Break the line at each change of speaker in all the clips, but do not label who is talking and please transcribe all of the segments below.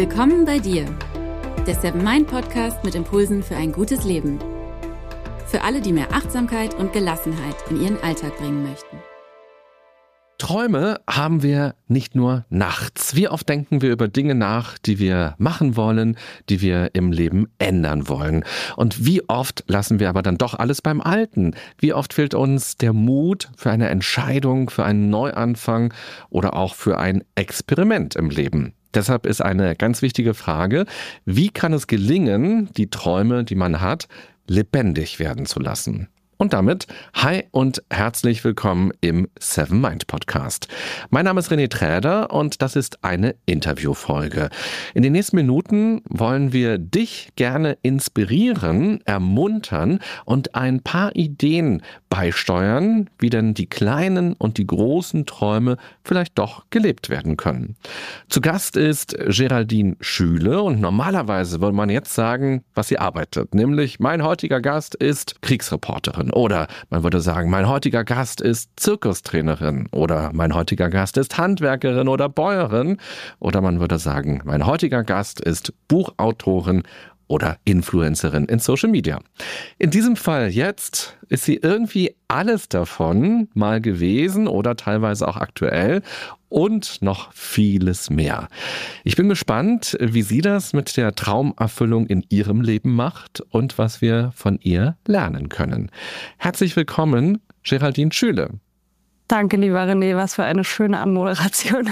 Willkommen bei dir, der Seven Mind Podcast mit Impulsen für ein gutes Leben. Für alle, die mehr Achtsamkeit und Gelassenheit in ihren Alltag bringen möchten.
Träume haben wir nicht nur nachts. Wie oft denken wir über Dinge nach, die wir machen wollen, die wir im Leben ändern wollen? Und wie oft lassen wir aber dann doch alles beim Alten? Wie oft fehlt uns der Mut für eine Entscheidung, für einen Neuanfang oder auch für ein Experiment im Leben? Deshalb ist eine ganz wichtige Frage, wie kann es gelingen, die Träume, die man hat, lebendig werden zu lassen? Und damit, hi und herzlich willkommen im Seven Mind Podcast. Mein Name ist René Träder und das ist eine Interviewfolge. In den nächsten Minuten wollen wir dich gerne inspirieren, ermuntern und ein paar Ideen beisteuern, wie denn die kleinen und die großen Träume vielleicht doch gelebt werden können. Zu Gast ist Geraldine Schüle und normalerweise würde man jetzt sagen, was sie arbeitet. Nämlich mein heutiger Gast ist Kriegsreporterin. Oder man würde sagen, mein heutiger Gast ist Zirkustrainerin. Oder mein heutiger Gast ist Handwerkerin oder Bäuerin. Oder man würde sagen, mein heutiger Gast ist Buchautorin oder Influencerin in Social Media. In diesem Fall jetzt ist sie irgendwie alles davon mal gewesen oder teilweise auch aktuell und noch vieles mehr. Ich bin gespannt, wie sie das mit der Traumerfüllung in ihrem Leben macht und was wir von ihr lernen können. Herzlich willkommen, Geraldine Schüle.
Danke, lieber René, was für eine schöne Anmoderation.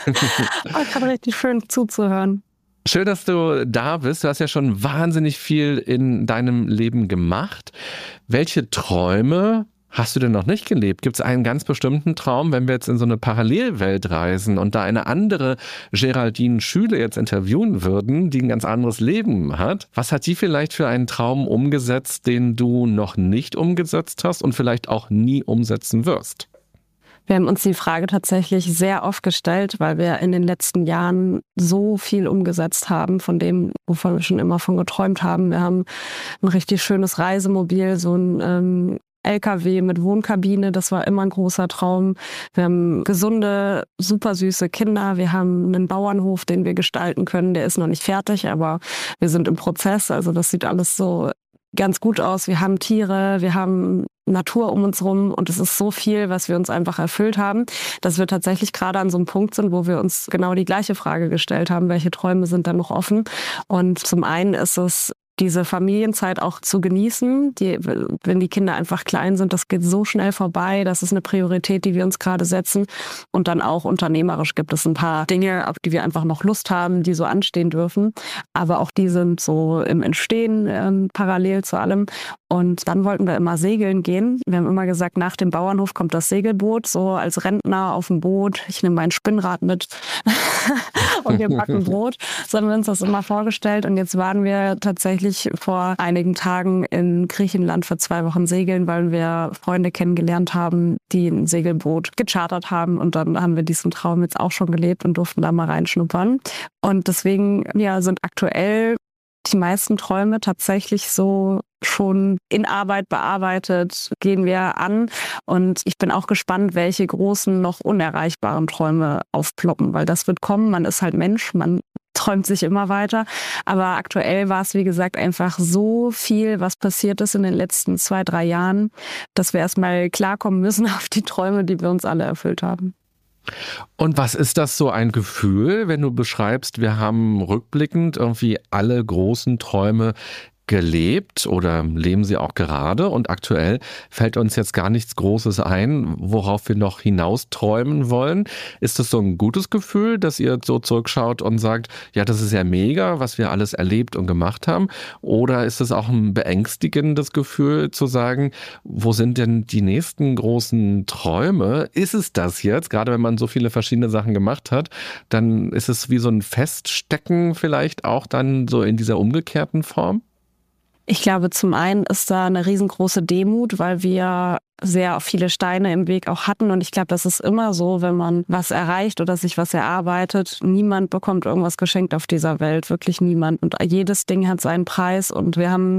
War gerade richtig schön zuzuhören.
Schön, dass du da bist. Du hast ja schon wahnsinnig viel in deinem Leben gemacht. Welche Träume hast du denn noch nicht gelebt? Gibt es einen ganz bestimmten Traum, wenn wir jetzt in so eine Parallelwelt reisen und da eine andere Geraldine Schüle jetzt interviewen würden, die ein ganz anderes Leben hat? Was hat die vielleicht für einen Traum umgesetzt, den du noch nicht umgesetzt hast und vielleicht auch nie umsetzen wirst?
Wir haben uns die Frage tatsächlich sehr oft gestellt, weil wir in den letzten Jahren so viel umgesetzt haben von dem, wovon wir schon immer von geträumt haben. Wir haben ein richtig schönes Reisemobil, so ein LKW mit Wohnkabine, das war immer ein großer Traum. Wir haben gesunde, super süße Kinder. Wir haben einen Bauernhof, den wir gestalten können. Der ist noch nicht fertig, aber wir sind im Prozess. Also das sieht alles so ganz gut aus. Wir haben Tiere, wir haben Natur um uns rum und es ist so viel, was wir uns einfach erfüllt haben, dass wir tatsächlich gerade an so einem Punkt sind, wo wir uns genau die gleiche Frage gestellt haben, welche Träume sind da noch offen? Und zum einen ist es diese Familienzeit auch zu genießen, wenn die Kinder einfach klein sind, das geht so schnell vorbei, das ist eine Priorität, die wir uns gerade setzen. Und dann auch unternehmerisch gibt es ein paar Dinge, auf die wir einfach noch Lust haben, die so anstehen dürfen. Aber auch die sind so im Entstehen parallel zu allem. Und dann wollten wir immer segeln gehen. Wir haben immer gesagt, nach dem Bauernhof kommt das Segelboot, so als Rentner auf dem Boot. Ich nehme mein Spinnrad mit und wir backen Brot. So haben wir uns das immer vorgestellt. Und jetzt waren wir tatsächlich vor einigen Tagen in Griechenland für 2 Wochen segeln, weil wir Freunde kennengelernt haben, die ein Segelboot gechartert haben. Und dann haben wir diesen Traum jetzt auch schon gelebt und durften da mal reinschnuppern. Und deswegen sind aktuell die meisten Träume tatsächlich so schon in Arbeit bearbeitet, gehen wir an. Und ich bin auch gespannt, welche großen, noch unerreichbaren Träume aufploppen, weil das wird kommen. Man ist halt Mensch, man träumt sich immer weiter. Aber aktuell war es, wie gesagt, einfach so viel, was passiert ist in den letzten 2-3 Jahren, dass wir erstmal klarkommen müssen auf die Träume, die wir uns alle erfüllt haben.
Und was ist das so ein Gefühl, wenn du beschreibst, wir haben rückblickend irgendwie alle großen Träume gelebt oder leben sie auch gerade und aktuell fällt uns jetzt gar nichts Großes ein, worauf wir noch hinaus träumen wollen. Ist das so ein gutes Gefühl, dass ihr so zurückschaut und sagt, ja, das ist ja mega, was wir alles erlebt und gemacht haben? Oder ist es auch ein beängstigendes Gefühl zu sagen, wo sind denn die nächsten großen Träume? Ist es das jetzt? Gerade wenn man so viele verschiedene Sachen gemacht hat, dann ist es wie so ein Feststecken vielleicht auch dann so in dieser umgekehrten Form?
Ich glaube, zum einen ist da eine riesengroße Demut, weil wir sehr viele Steine im Weg auch hatten. Und ich glaube, das ist immer so, wenn man was erreicht oder sich was erarbeitet. Niemand bekommt irgendwas geschenkt auf dieser Welt, wirklich niemand. Und jedes Ding hat seinen Preis. Und wir haben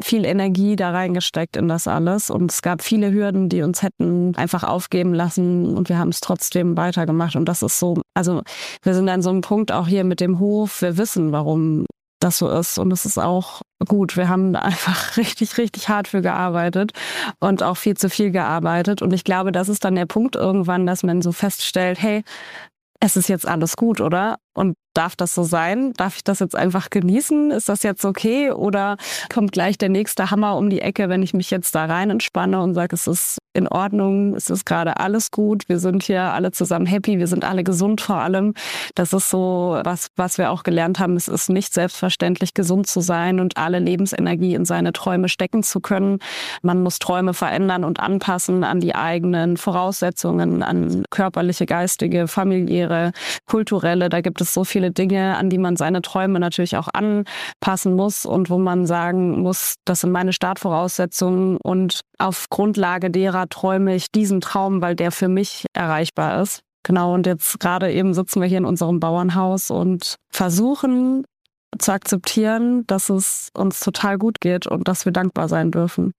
viel Energie da reingesteckt in das alles und es gab viele Hürden, die uns hätten einfach aufgeben lassen und wir haben es trotzdem weitergemacht und das ist so, also wir sind an so einem Punkt auch hier mit dem Hof, wir wissen, warum das so ist und es ist auch gut. Wir haben einfach richtig, richtig hart für gearbeitet und auch viel zu viel gearbeitet und ich glaube, das ist dann der Punkt irgendwann, dass man so feststellt, hey, es ist jetzt alles gut, oder? Und darf das so sein? Darf ich das jetzt einfach genießen? Ist das jetzt okay? Oder kommt gleich der nächste Hammer um die Ecke, wenn ich mich jetzt da rein entspanne und sage, es ist in Ordnung, es ist gerade alles gut, wir sind hier alle zusammen happy, wir sind alle gesund vor allem. Das ist so, was wir auch gelernt haben. Es ist nicht selbstverständlich, gesund zu sein und alle Lebensenergie in seine Träume stecken zu können. Man muss Träume verändern und anpassen an die eigenen Voraussetzungen, an körperliche, geistige, familiäre, kulturelle. Da gibt es so viele Dinge, an die man seine Träume natürlich auch anpassen muss und wo man sagen muss, das sind meine Startvoraussetzungen und auf Grundlage derer träume ich diesen Traum, weil der für mich erreichbar ist. Genau, und jetzt gerade eben sitzen wir hier in unserem Bauernhaus und versuchen zu akzeptieren, dass es uns total gut geht und dass wir dankbar sein dürfen.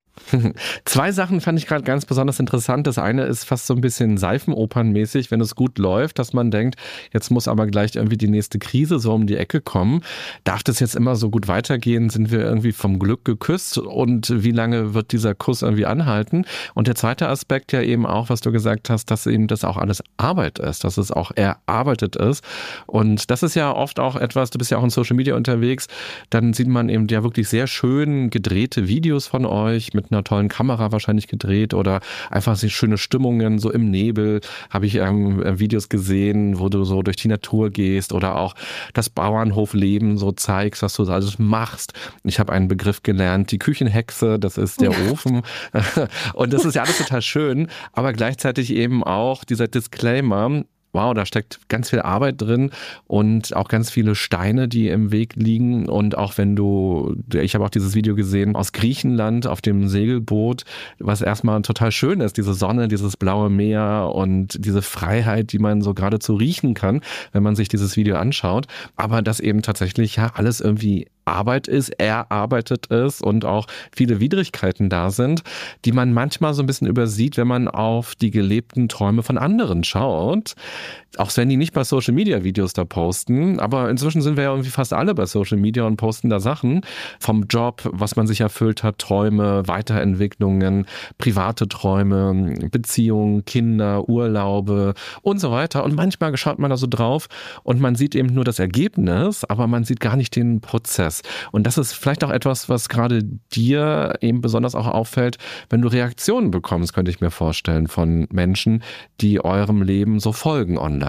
2 Sachen fand ich gerade ganz besonders interessant. Das eine ist fast so ein bisschen Seifenopernmäßig, wenn es gut läuft, dass man denkt, jetzt muss aber gleich irgendwie die nächste Krise so um die Ecke kommen. Darf das jetzt immer so gut weitergehen? Sind wir irgendwie vom Glück geküsst? Und wie lange wird dieser Kuss irgendwie anhalten? Und der zweite Aspekt ja eben auch, was du gesagt hast, dass eben das auch alles Arbeit ist, dass es auch erarbeitet ist. Und das ist ja oft auch etwas, du bist ja auch in Social Media unterwegs, dann sieht man eben ja wirklich sehr schön gedrehte Videos von euch, mit einer tollen Kamera wahrscheinlich gedreht oder einfach so schöne Stimmungen, so im Nebel habe ich Videos gesehen, wo du so durch die Natur gehst oder auch das Bauernhofleben so zeigst, was du alles machst. Ich habe einen Begriff gelernt, die Küchenhexe, das ist der Ofen und das ist ja alles total schön, aber gleichzeitig eben auch dieser Disclaimer, wow, da steckt ganz viel Arbeit drin und auch ganz viele Steine, die im Weg liegen. Und auch wenn ich habe auch dieses Video gesehen aus Griechenland auf dem Segelboot, was erstmal total schön ist, diese Sonne, dieses blaue Meer und diese Freiheit, die man so geradezu riechen kann, wenn man sich dieses Video anschaut. Aber das eben tatsächlich ja alles irgendwie Arbeit ist, erarbeitet ist und auch viele Widrigkeiten da sind, die man manchmal so ein bisschen übersieht, wenn man auf die gelebten Träume von anderen schaut. Auch wenn die nicht bei Social Media Videos da posten, aber inzwischen sind wir ja irgendwie fast alle bei Social Media und posten da Sachen vom Job, was man sich erfüllt hat, Träume, Weiterentwicklungen, private Träume, Beziehungen, Kinder, Urlaube und so weiter. Und manchmal schaut man da so drauf und man sieht eben nur das Ergebnis, aber man sieht gar nicht den Prozess. Und das ist vielleicht auch etwas, was gerade dir eben besonders auch auffällt, wenn du Reaktionen bekommst, könnte ich mir vorstellen, von Menschen, die eurem Leben so folgen online.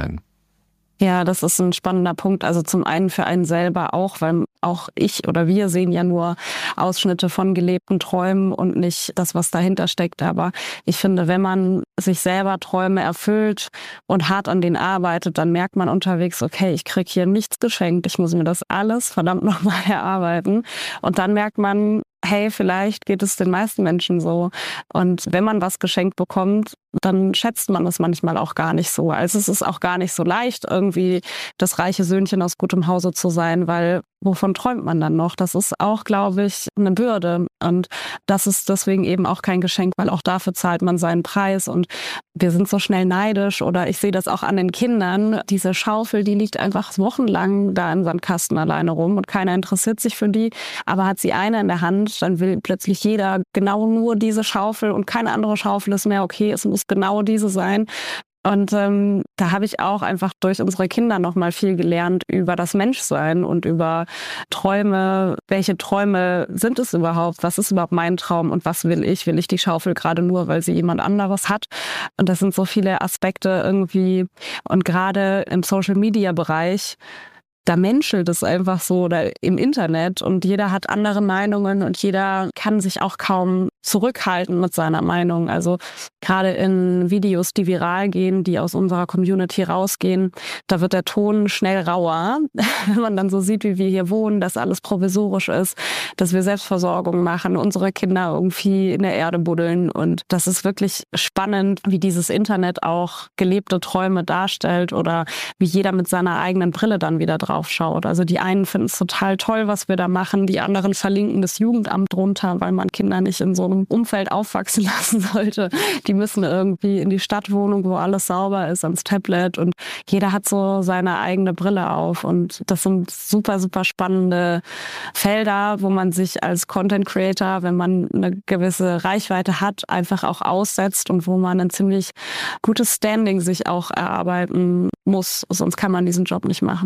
Ja, das ist ein spannender Punkt. Also zum einen für einen selber auch, weil auch ich oder wir sehen ja nur Ausschnitte von gelebten Träumen und nicht das, was dahinter steckt. Aber ich finde, wenn man sich selber Träume erfüllt und hart an denen arbeitet, dann merkt man unterwegs, okay, ich kriege hier nichts geschenkt. Ich muss mir das alles verdammt nochmal erarbeiten. Und dann merkt man, hey, vielleicht geht es den meisten Menschen so. Und wenn man was geschenkt bekommt, dann schätzt man es manchmal auch gar nicht so. Also es ist auch gar nicht so leicht, irgendwie das reiche Söhnchen aus gutem Hause zu sein, weil wovon träumt man dann noch? Das ist auch, glaube ich, eine Bürde. Und das ist deswegen eben auch kein Geschenk, weil auch dafür zahlt man seinen Preis. Und wir sind so schnell neidisch oder ich sehe das auch an den Kindern. Diese Schaufel, die liegt einfach wochenlang da im Sandkasten alleine rum und keiner interessiert sich für die. Aber hat sie eine in der Hand, dann will plötzlich jeder genau nur diese Schaufel und keine andere Schaufel ist mehr okay. Es muss genau diese sein. Und da habe ich auch einfach durch unsere Kinder noch mal viel gelernt über das Menschsein und über Träume. Welche Träume sind es überhaupt? Was ist überhaupt mein Traum und was will ich? Will ich die Schaufel gerade nur, weil sie jemand anderes hat? Und das sind so viele Aspekte irgendwie. Und gerade im Social-Media-Bereich, da menschelt es einfach so oder im Internet und jeder hat andere Meinungen und jeder kann sich auch kaum zurückhaltend mit seiner Meinung. Also gerade in Videos, die viral gehen, die aus unserer Community rausgehen, da wird der Ton schnell rauer, wenn man dann so sieht, wie wir hier wohnen, dass alles provisorisch ist, dass wir Selbstversorgung machen, unsere Kinder irgendwie in der Erde buddeln. Und das ist wirklich spannend, wie dieses Internet auch gelebte Träume darstellt oder wie jeder mit seiner eigenen Brille dann wieder drauf schaut. Also die einen finden es total toll, was wir da machen, die anderen verlinken das Jugendamt drunter, weil man Kinder nicht in so einem Umfeld aufwachsen lassen sollte. Die müssen irgendwie in die Stadtwohnung, wo alles sauber ist, ans Tablet und jeder hat so seine eigene Brille auf und das sind super, super spannende Felder, wo man sich als Content Creator, wenn man eine gewisse Reichweite hat, einfach auch aussetzt und wo man ein ziemlich gutes Standing sich auch erarbeiten muss, sonst kann man diesen Job nicht machen.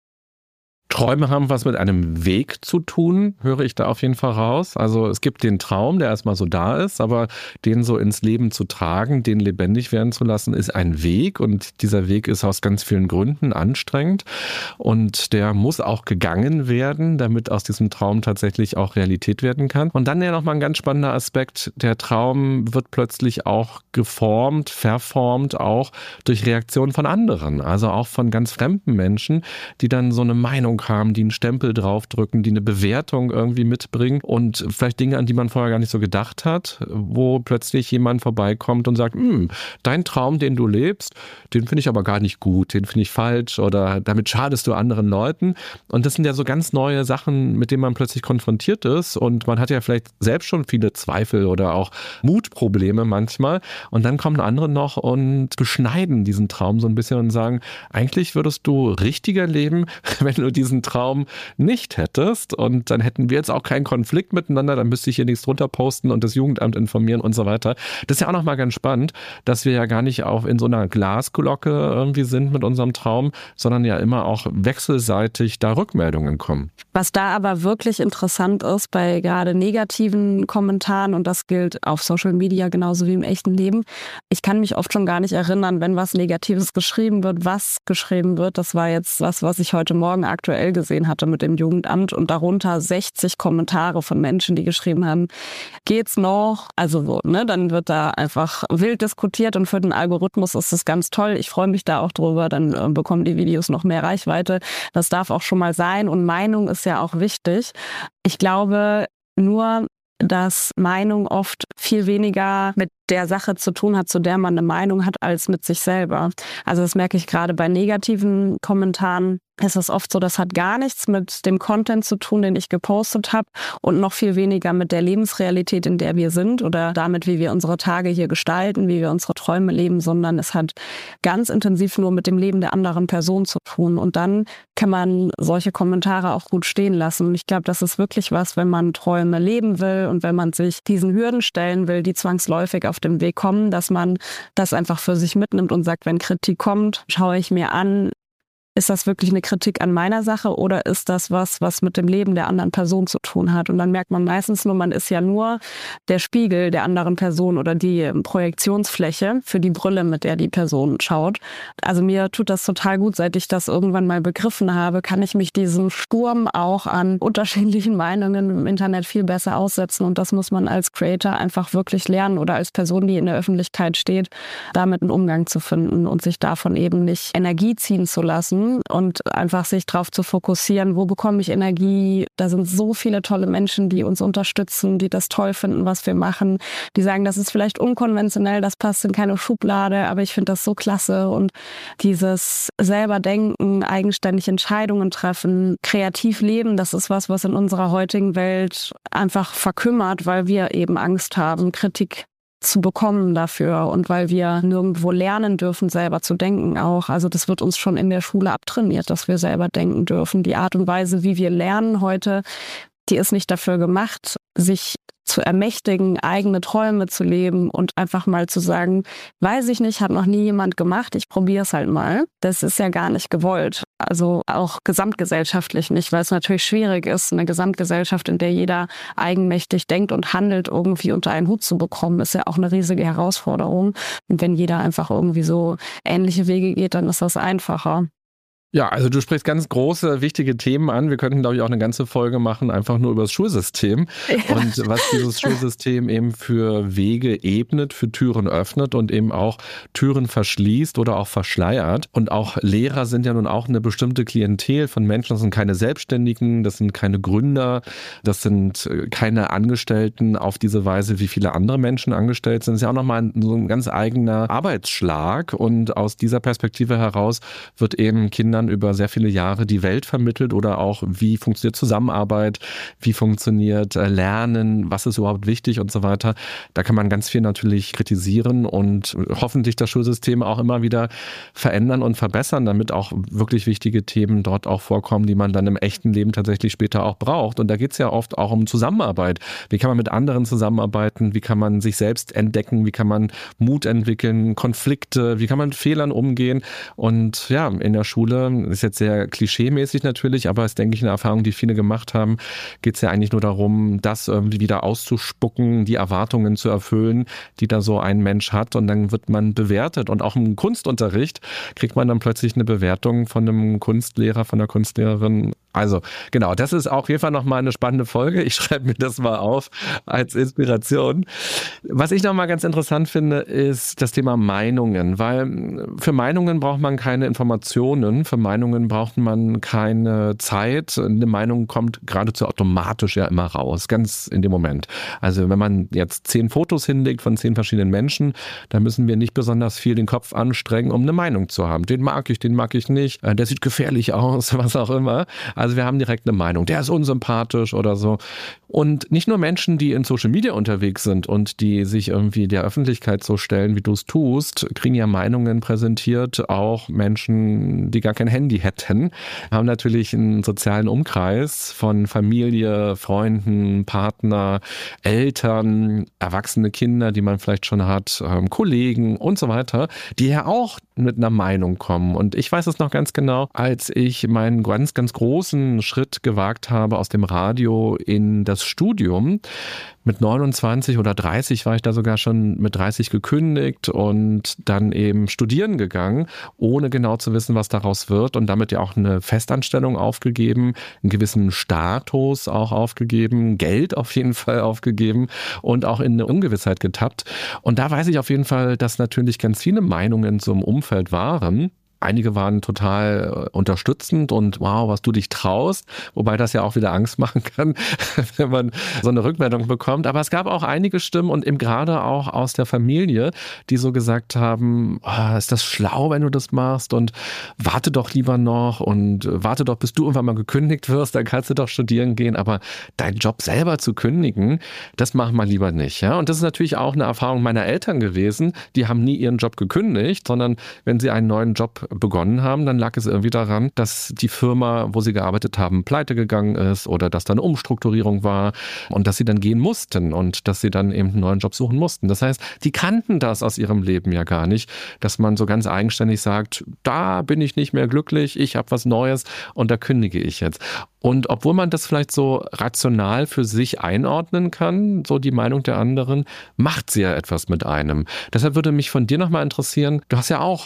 Träume haben was mit einem Weg zu tun, höre ich da auf jeden Fall raus. Also es gibt den Traum, der erstmal so da ist, aber den so ins Leben zu tragen, den lebendig werden zu lassen, ist ein Weg und dieser Weg ist aus ganz vielen Gründen anstrengend und der muss auch gegangen werden, damit aus diesem Traum tatsächlich auch Realität werden kann. Und dann ja nochmal ein ganz spannender Aspekt, der Traum wird plötzlich auch geformt, verformt auch durch Reaktionen von anderen, also auch von ganz fremden Menschen, die dann so eine Meinung haben, die einen Stempel draufdrücken, die eine Bewertung irgendwie mitbringen und vielleicht Dinge, an die man vorher gar nicht so gedacht hat, wo plötzlich jemand vorbeikommt und sagt, dein Traum, den du lebst, den finde ich aber gar nicht gut, den finde ich falsch oder damit schadest du anderen Leuten. Und das sind ja so ganz neue Sachen, mit denen man plötzlich konfrontiert ist und man hat ja vielleicht selbst schon viele Zweifel oder auch Mutprobleme manchmal und dann kommen andere noch und beschneiden diesen Traum so ein bisschen und sagen, eigentlich würdest du richtiger leben, wenn du diesen Traum nicht hättest und dann hätten wir jetzt auch keinen Konflikt miteinander, dann müsste ich hier nichts drunter posten und das Jugendamt informieren und so weiter. Das ist ja auch nochmal ganz spannend, dass wir ja gar nicht auch in so einer Glasglocke irgendwie sind mit unserem Traum, sondern ja immer auch wechselseitig da Rückmeldungen kommen.
Was da aber wirklich interessant ist bei gerade negativen Kommentaren und das gilt auf Social Media genauso wie im echten Leben, ich kann mich oft schon gar nicht erinnern, wenn was Negatives geschrieben wird, was geschrieben wird. Das war jetzt was ich heute Morgen aktuell gesehen hatte mit dem Jugendamt und darunter 60 Kommentare von Menschen, die geschrieben haben, geht's noch? Also so, ne? Dann wird da einfach wild diskutiert und für den Algorithmus ist das ganz toll. Ich freue mich da auch drüber, dann bekommen die Videos noch mehr Reichweite. Das darf auch schon mal sein und Meinung ist ja auch wichtig. Ich glaube nur, dass Meinung oft viel weniger mit der Sache zu tun hat, zu der man eine Meinung hat, als mit sich selber. Also das merke ich gerade bei negativen Kommentaren. Es ist oft so, das hat gar nichts mit dem Content zu tun, den ich gepostet habe und noch viel weniger mit der Lebensrealität, in der wir sind oder damit, wie wir unsere Tage hier gestalten, wie wir unsere Träume leben, sondern es hat ganz intensiv nur mit dem Leben der anderen Person zu tun. Und dann kann man solche Kommentare auch gut stehen lassen. Und ich glaube, das ist wirklich was, wenn man Träume leben will und wenn man sich diesen Hürden stellen will, die zwangsläufig auf dem Weg kommen, dass man das einfach für sich mitnimmt und sagt, wenn Kritik kommt, schaue ich mir an, ist das wirklich eine Kritik an meiner Sache oder ist das was mit dem Leben der anderen Person zu tun hat? Und dann merkt man meistens nur, man ist ja nur der Spiegel der anderen Person oder die Projektionsfläche für die Brille, mit der die Person schaut. Also mir tut das total gut, seit ich das irgendwann mal begriffen habe, kann ich mich diesem Sturm auch an unterschiedlichen Meinungen im Internet viel besser aussetzen. Und das muss man als Creator einfach wirklich lernen oder als Person, die in der Öffentlichkeit steht, damit einen Umgang zu finden und sich davon eben nicht Energie ziehen zu lassen und einfach sich darauf zu fokussieren, wo bekomme ich Energie. Da sind so viele tolle Menschen, die uns unterstützen, die das toll finden, was wir machen. Die sagen, das ist vielleicht unkonventionell, das passt in keine Schublade, aber ich finde das so klasse. Und dieses selber denken, eigenständig Entscheidungen treffen, kreativ leben, das ist was in unserer heutigen Welt einfach verkümmert, weil wir eben Angst haben, Kritik zu bekommen dafür und weil wir nirgendwo lernen dürfen, selber zu denken auch. Also das wird uns schon in der Schule abtrainiert, dass wir selber denken dürfen. Die Art und Weise, wie wir lernen heute, die ist nicht dafür gemacht, sich zu ermächtigen, eigene Träume zu leben und einfach mal zu sagen, weiß ich nicht, hat noch nie jemand gemacht, ich probiere es halt mal. Das ist ja gar nicht gewollt. Also auch gesamtgesellschaftlich nicht, weil es natürlich schwierig ist, eine Gesamtgesellschaft, in der jeder eigenmächtig denkt und handelt, irgendwie unter einen Hut zu bekommen, ist ja auch eine riesige Herausforderung. Und wenn jeder einfach irgendwie so ähnliche Wege geht, dann ist das einfacher.
Ja, also du sprichst ganz große, wichtige Themen an. Wir könnten, glaube ich, auch eine ganze Folge machen, einfach nur über das Schulsystem und was dieses Schulsystem eben für Wege ebnet, für Türen öffnet und eben auch Türen verschließt oder auch verschleiert. Und auch Lehrer sind ja nun auch eine bestimmte Klientel von Menschen. Das sind keine Selbstständigen, das sind keine Gründer, das sind keine Angestellten auf diese Weise, wie viele andere Menschen angestellt sind. Das ist ja auch nochmal so ein ganz eigener Arbeitsschlag. Und aus dieser Perspektive heraus wird eben Kindern über sehr viele Jahre die Welt vermittelt oder auch, wie funktioniert Zusammenarbeit, wie funktioniert Lernen, was ist überhaupt wichtig und so weiter. Da kann man ganz viel natürlich kritisieren und hoffentlich das Schulsystem auch immer wieder verändern und verbessern, damit auch wirklich wichtige Themen dort auch vorkommen, die man dann im echten Leben tatsächlich später auch braucht. Und da geht es ja oft auch um Zusammenarbeit. Wie kann man mit anderen zusammenarbeiten? Wie kann man sich selbst entdecken? Wie kann man Mut entwickeln? Konflikte? Wie kann man mit Fehlern umgehen? Und ja, in der Schule, ist jetzt sehr klischeemäßig natürlich, aber ist, denke ich, eine Erfahrung, die viele gemacht haben, geht es ja eigentlich nur darum, das irgendwie wieder auszuspucken, die Erwartungen zu erfüllen, die da so ein Mensch hat, und dann wird man bewertet. Und auch im Kunstunterricht kriegt man dann plötzlich eine Bewertung von einem Kunstlehrer, von einer Kunstlehrerin. Also genau, das ist auf jeden Fall nochmal eine spannende Folge. Ich schreibe mir das mal auf als Inspiration. Was ich nochmal ganz interessant finde, ist das Thema Meinungen, weil für Meinungen braucht man keine Informationen, für Meinungen braucht man keine Zeit. Eine Meinung kommt geradezu automatisch ja immer raus, ganz in dem Moment. Also wenn man jetzt 10 Fotos hinlegt von 10 verschiedenen Menschen, dann müssen wir nicht besonders viel den Kopf anstrengen, um eine Meinung zu haben. Den mag ich nicht, der sieht gefährlich aus, was auch immer. Also wir haben direkt eine Meinung, der ist unsympathisch oder so. Und nicht nur Menschen, die in Social Media unterwegs sind und die sich irgendwie der Öffentlichkeit so stellen, wie du es tust, kriegen ja Meinungen präsentiert. Auch Menschen, die gar kein Handy hätten, haben natürlich einen sozialen Umkreis von Familie, Freunden, Partner, Eltern, erwachsene Kinder, die man vielleicht schon hat, Kollegen und so weiter, die ja auch mit einer Meinung kommen. Und ich weiß es noch ganz genau, als ich meinen ganz, ganz großen Schritt gewagt habe aus dem Radio in das Studium. Mit 29 oder 30 war ich da sogar schon mit 30 gekündigt und dann eben studieren gegangen, ohne genau zu wissen, was daraus wird, und damit ja auch eine Festanstellung aufgegeben, einen gewissen Status auch aufgegeben, Geld auf jeden Fall aufgegeben und auch in eine Ungewissheit getappt. Und da weiß ich auf jeden Fall, dass natürlich ganz viele Meinungen so im Umfeld waren. Einige waren total unterstützend und wow, was du dich traust, wobei das ja auch wieder Angst machen kann, wenn man so eine Rückmeldung bekommt. Aber es gab auch einige Stimmen und eben gerade auch aus der Familie, die so gesagt haben, oh, ist das schlau, wenn du das machst, und warte doch lieber noch und warte doch, bis du irgendwann mal gekündigt wirst, dann kannst du doch studieren gehen, aber deinen Job selber zu kündigen, das machen wir lieber nicht. Ja? Und das ist natürlich auch eine Erfahrung meiner Eltern gewesen, die haben nie ihren Job gekündigt, sondern wenn sie einen neuen Job begonnen haben, dann lag es irgendwie daran, dass die Firma, wo sie gearbeitet haben, pleite gegangen ist oder dass da eine Umstrukturierung war und dass sie dann gehen mussten und dass sie dann eben einen neuen Job suchen mussten. Das heißt, die kannten das aus ihrem Leben ja gar nicht, dass man so ganz eigenständig sagt, da bin ich nicht mehr glücklich, ich habe was Neues und da kündige ich jetzt. Und obwohl man das vielleicht so rational für sich einordnen kann, so die Meinung der anderen, macht sie ja etwas mit einem. Deshalb würde mich von dir nochmal interessieren, du hast ja auch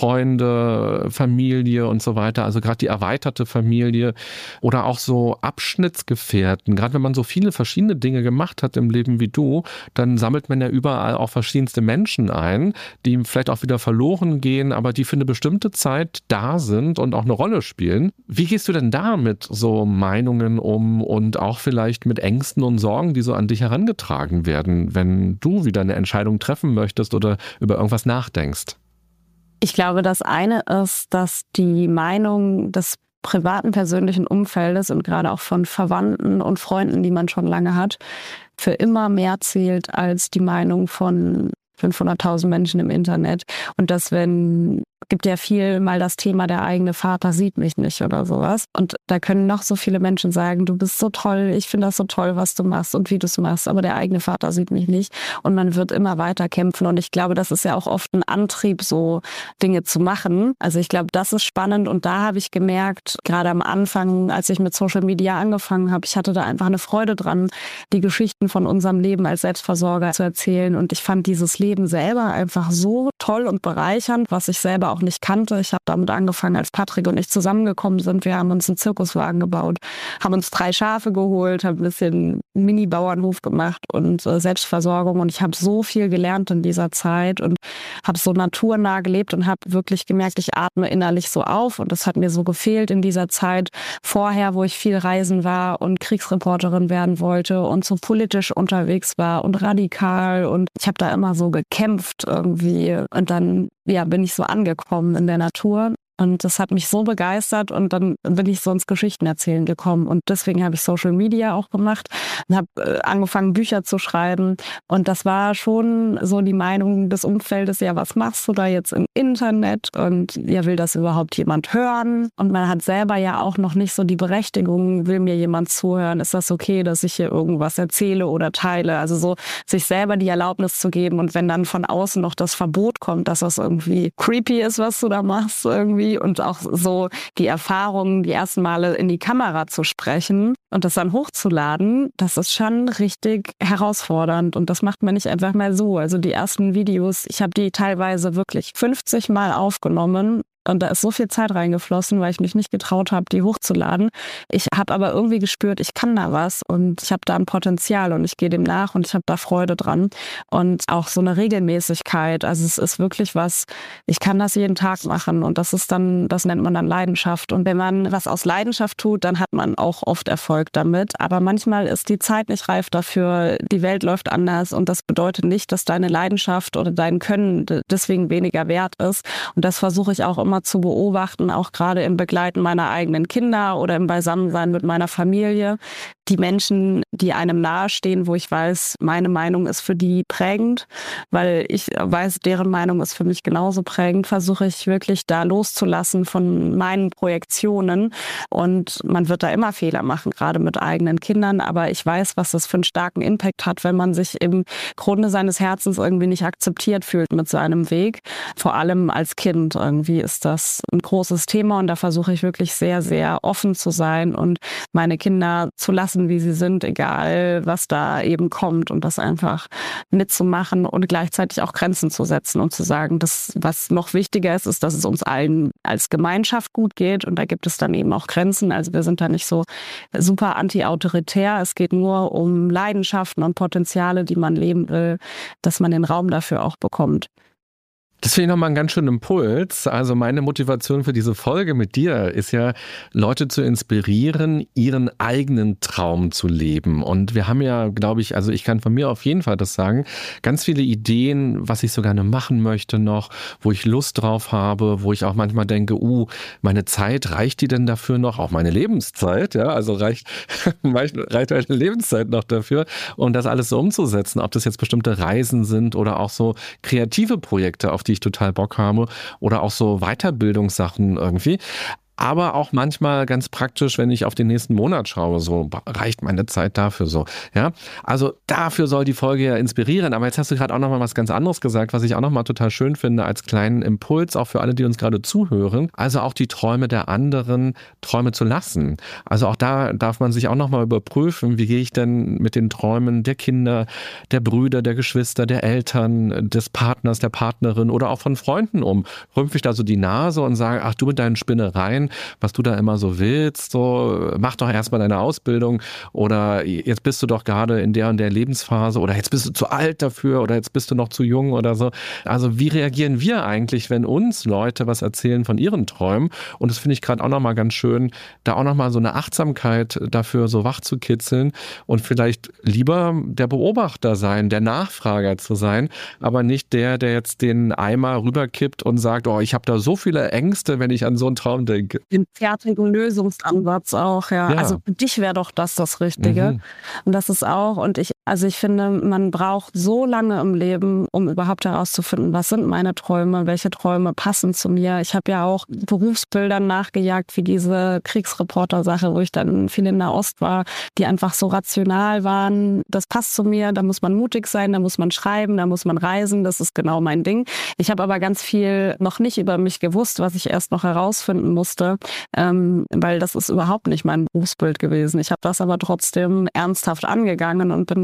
Freunde, Familie und so weiter, also gerade die erweiterte Familie oder auch so Abschnittsgefährten. Gerade wenn man so viele verschiedene Dinge gemacht hat im Leben wie du, dann sammelt man ja überall auch verschiedenste Menschen ein, die vielleicht auch wieder verloren gehen, aber die für eine bestimmte Zeit da sind und auch eine Rolle spielen. Wie gehst du denn da mit so Meinungen um und auch vielleicht mit Ängsten und Sorgen, die so an dich herangetragen werden, wenn du wieder eine Entscheidung treffen möchtest oder über irgendwas nachdenkst?
Ich glaube, das eine ist, dass die Meinung des privaten, persönlichen Umfeldes und gerade auch von Verwandten und Freunden, die man schon lange hat, für immer mehr zählt als die Meinung von 500.000 Menschen im Internet. Und dass gibt ja viel mal das Thema, der eigene Vater sieht mich nicht oder sowas. Und da können noch so viele Menschen sagen, du bist so toll, ich finde das so toll, was du machst und wie du es machst, aber der eigene Vater sieht mich nicht. Und man wird immer weiter kämpfen. Und ich glaube, das ist ja auch oft ein Antrieb, so Dinge zu machen. Also ich glaube, das ist spannend. Und da habe ich gemerkt, gerade am Anfang, als ich mit Social Media angefangen habe, ich hatte da einfach eine Freude dran, die Geschichten von unserem Leben als Selbstversorger zu erzählen. Und ich fand dieses Leben selber einfach so toll und bereichernd, was ich selber auch nicht kannte. Ich habe damit angefangen, als Patrick und ich zusammengekommen sind. Wir haben uns einen Zirkuswagen gebaut, haben uns 3 Schafe geholt, haben ein bisschen Mini-Bauernhof gemacht und Selbstversorgung. Und ich habe so viel gelernt in dieser Zeit und habe so naturnah gelebt und habe wirklich gemerkt, ich atme innerlich so auf. Und das hat mir so gefehlt in dieser Zeit vorher, wo ich viel reisen war und Kriegsreporterin werden wollte und so politisch unterwegs war und radikal. Und ich habe da immer so gekämpft irgendwie. Und dann bin ich so angekommen in der Natur. Und das hat mich so begeistert und dann bin ich so ins Geschichtenerzählen gekommen. Und deswegen habe ich Social Media auch gemacht und habe angefangen, Bücher zu schreiben. Und das war schon so die Meinung des Umfeldes, ja, was machst du da jetzt im Internet? Und ja, will das überhaupt jemand hören? Und man hat selber ja auch noch nicht so die Berechtigung, will mir jemand zuhören? Ist das okay, dass ich hier irgendwas erzähle oder teile? Also so sich selber die Erlaubnis zu geben. Und wenn dann von außen noch das Verbot kommt, dass das irgendwie creepy ist, was du da machst irgendwie, und auch so die Erfahrungen, die ersten Male in die Kamera zu sprechen und das dann hochzuladen, das ist schon richtig herausfordernd und das macht man nicht einfach mal so. Also die ersten Videos, ich habe die teilweise wirklich 50 Mal aufgenommen. Und da ist so viel Zeit reingeflossen, weil ich mich nicht getraut habe, die hochzuladen. Ich habe aber irgendwie gespürt, ich kann da was und ich habe da ein Potenzial und ich gehe dem nach und ich habe da Freude dran. Und auch so eine Regelmäßigkeit. Also es ist wirklich was, ich kann das jeden Tag machen und das nennt man dann Leidenschaft. Und wenn man was aus Leidenschaft tut, dann hat man auch oft Erfolg damit. Aber manchmal ist die Zeit nicht reif dafür. Die Welt läuft anders und das bedeutet nicht, dass deine Leidenschaft oder dein Können deswegen weniger wert ist. Und das versuche ich auch immer zu beobachten, auch gerade im Begleiten meiner eigenen Kinder oder im Beisammensein mit meiner Familie. Die Menschen, die einem nahestehen, wo ich weiß, meine Meinung ist für die prägend, weil ich weiß, deren Meinung ist für mich genauso prägend, versuche ich wirklich da loszulassen von meinen Projektionen. Und man wird da immer Fehler machen, gerade mit eigenen Kindern. Aber ich weiß, was das für einen starken Impact hat, wenn man sich im Grunde seines Herzens irgendwie nicht akzeptiert fühlt mit seinem Weg. Vor allem als Kind irgendwie ist das ein großes Thema und da versuche ich wirklich sehr, sehr offen zu sein und meine Kinder zu lassen, wie sie sind, egal was da eben kommt und das einfach mitzumachen und gleichzeitig auch Grenzen zu setzen und zu sagen, das, was noch wichtiger ist, ist, dass es uns allen als Gemeinschaft gut geht und da gibt es dann eben auch Grenzen. Also wir sind da nicht so super anti-autoritär. Es geht nur um Leidenschaften und Potenziale, die man leben will, dass man den Raum dafür auch bekommt.
Das finde ich nochmal einen ganz schönen Impuls. Also meine Motivation für diese Folge mit dir ist ja, Leute zu inspirieren, ihren eigenen Traum zu leben. Und wir haben ja, glaube ich, also ich kann von mir auf jeden Fall das sagen, ganz viele Ideen, was ich so gerne machen möchte noch, wo ich Lust drauf habe, wo ich auch manchmal denke, meine Zeit, reicht die denn dafür noch? Auch meine Lebenszeit, ja, also reicht meine Lebenszeit noch dafür, um das alles so umzusetzen. Ob das jetzt bestimmte Reisen sind oder auch so kreative Projekte, auf die ich total Bock habe oder auch so Weiterbildungssachen irgendwie. Aber auch manchmal ganz praktisch, wenn ich auf den nächsten Monat schaue, so reicht meine Zeit dafür so. Ja, also dafür soll die Folge ja inspirieren. Aber jetzt hast du gerade auch nochmal was ganz anderes gesagt, was ich auch nochmal total schön finde als kleinen Impuls, auch für alle, die uns gerade zuhören. Also auch die Träume der anderen Träume zu lassen. Also auch da darf man sich auch nochmal überprüfen, wie gehe ich denn mit den Träumen der Kinder, der Brüder, der Geschwister, der Eltern, des Partners, der Partnerin oder auch von Freunden um. Rümpfe ich da so die Nase und sage, ach du mit deinen Spinnereien, was du da immer so willst, so mach doch erstmal deine Ausbildung oder jetzt bist du doch gerade in der und der Lebensphase oder jetzt bist du zu alt dafür oder jetzt bist du noch zu jung oder so. Also wie reagieren wir eigentlich, wenn uns Leute was erzählen von ihren Träumen? Und das finde ich gerade auch nochmal ganz schön, da auch nochmal so eine Achtsamkeit dafür so wach zu kitzeln und vielleicht lieber der Beobachter sein, der Nachfrager zu sein, aber nicht der jetzt den Eimer rüberkippt und sagt, ich habe da so viele Ängste, wenn ich an so einen Traum denke.
Den fertigen Lösungsansatz auch, ja. Also für dich wäre doch das Richtige. Und das ist auch, und ich finde, man braucht so lange im Leben, um überhaupt herauszufinden, was sind meine Träume, welche Träume passen zu mir. Ich habe ja auch Berufsbildern nachgejagt, wie diese Kriegsreporter-Sache, wo ich dann viel in Nahost war, die einfach so rational waren. Das passt zu mir, da muss man mutig sein, da muss man schreiben, da muss man reisen, das ist genau mein Ding. Ich habe aber ganz viel noch nicht über mich gewusst, was ich erst noch herausfinden musste, weil das ist überhaupt nicht mein Berufsbild gewesen. Ich habe das aber trotzdem ernsthaft angegangen und bin da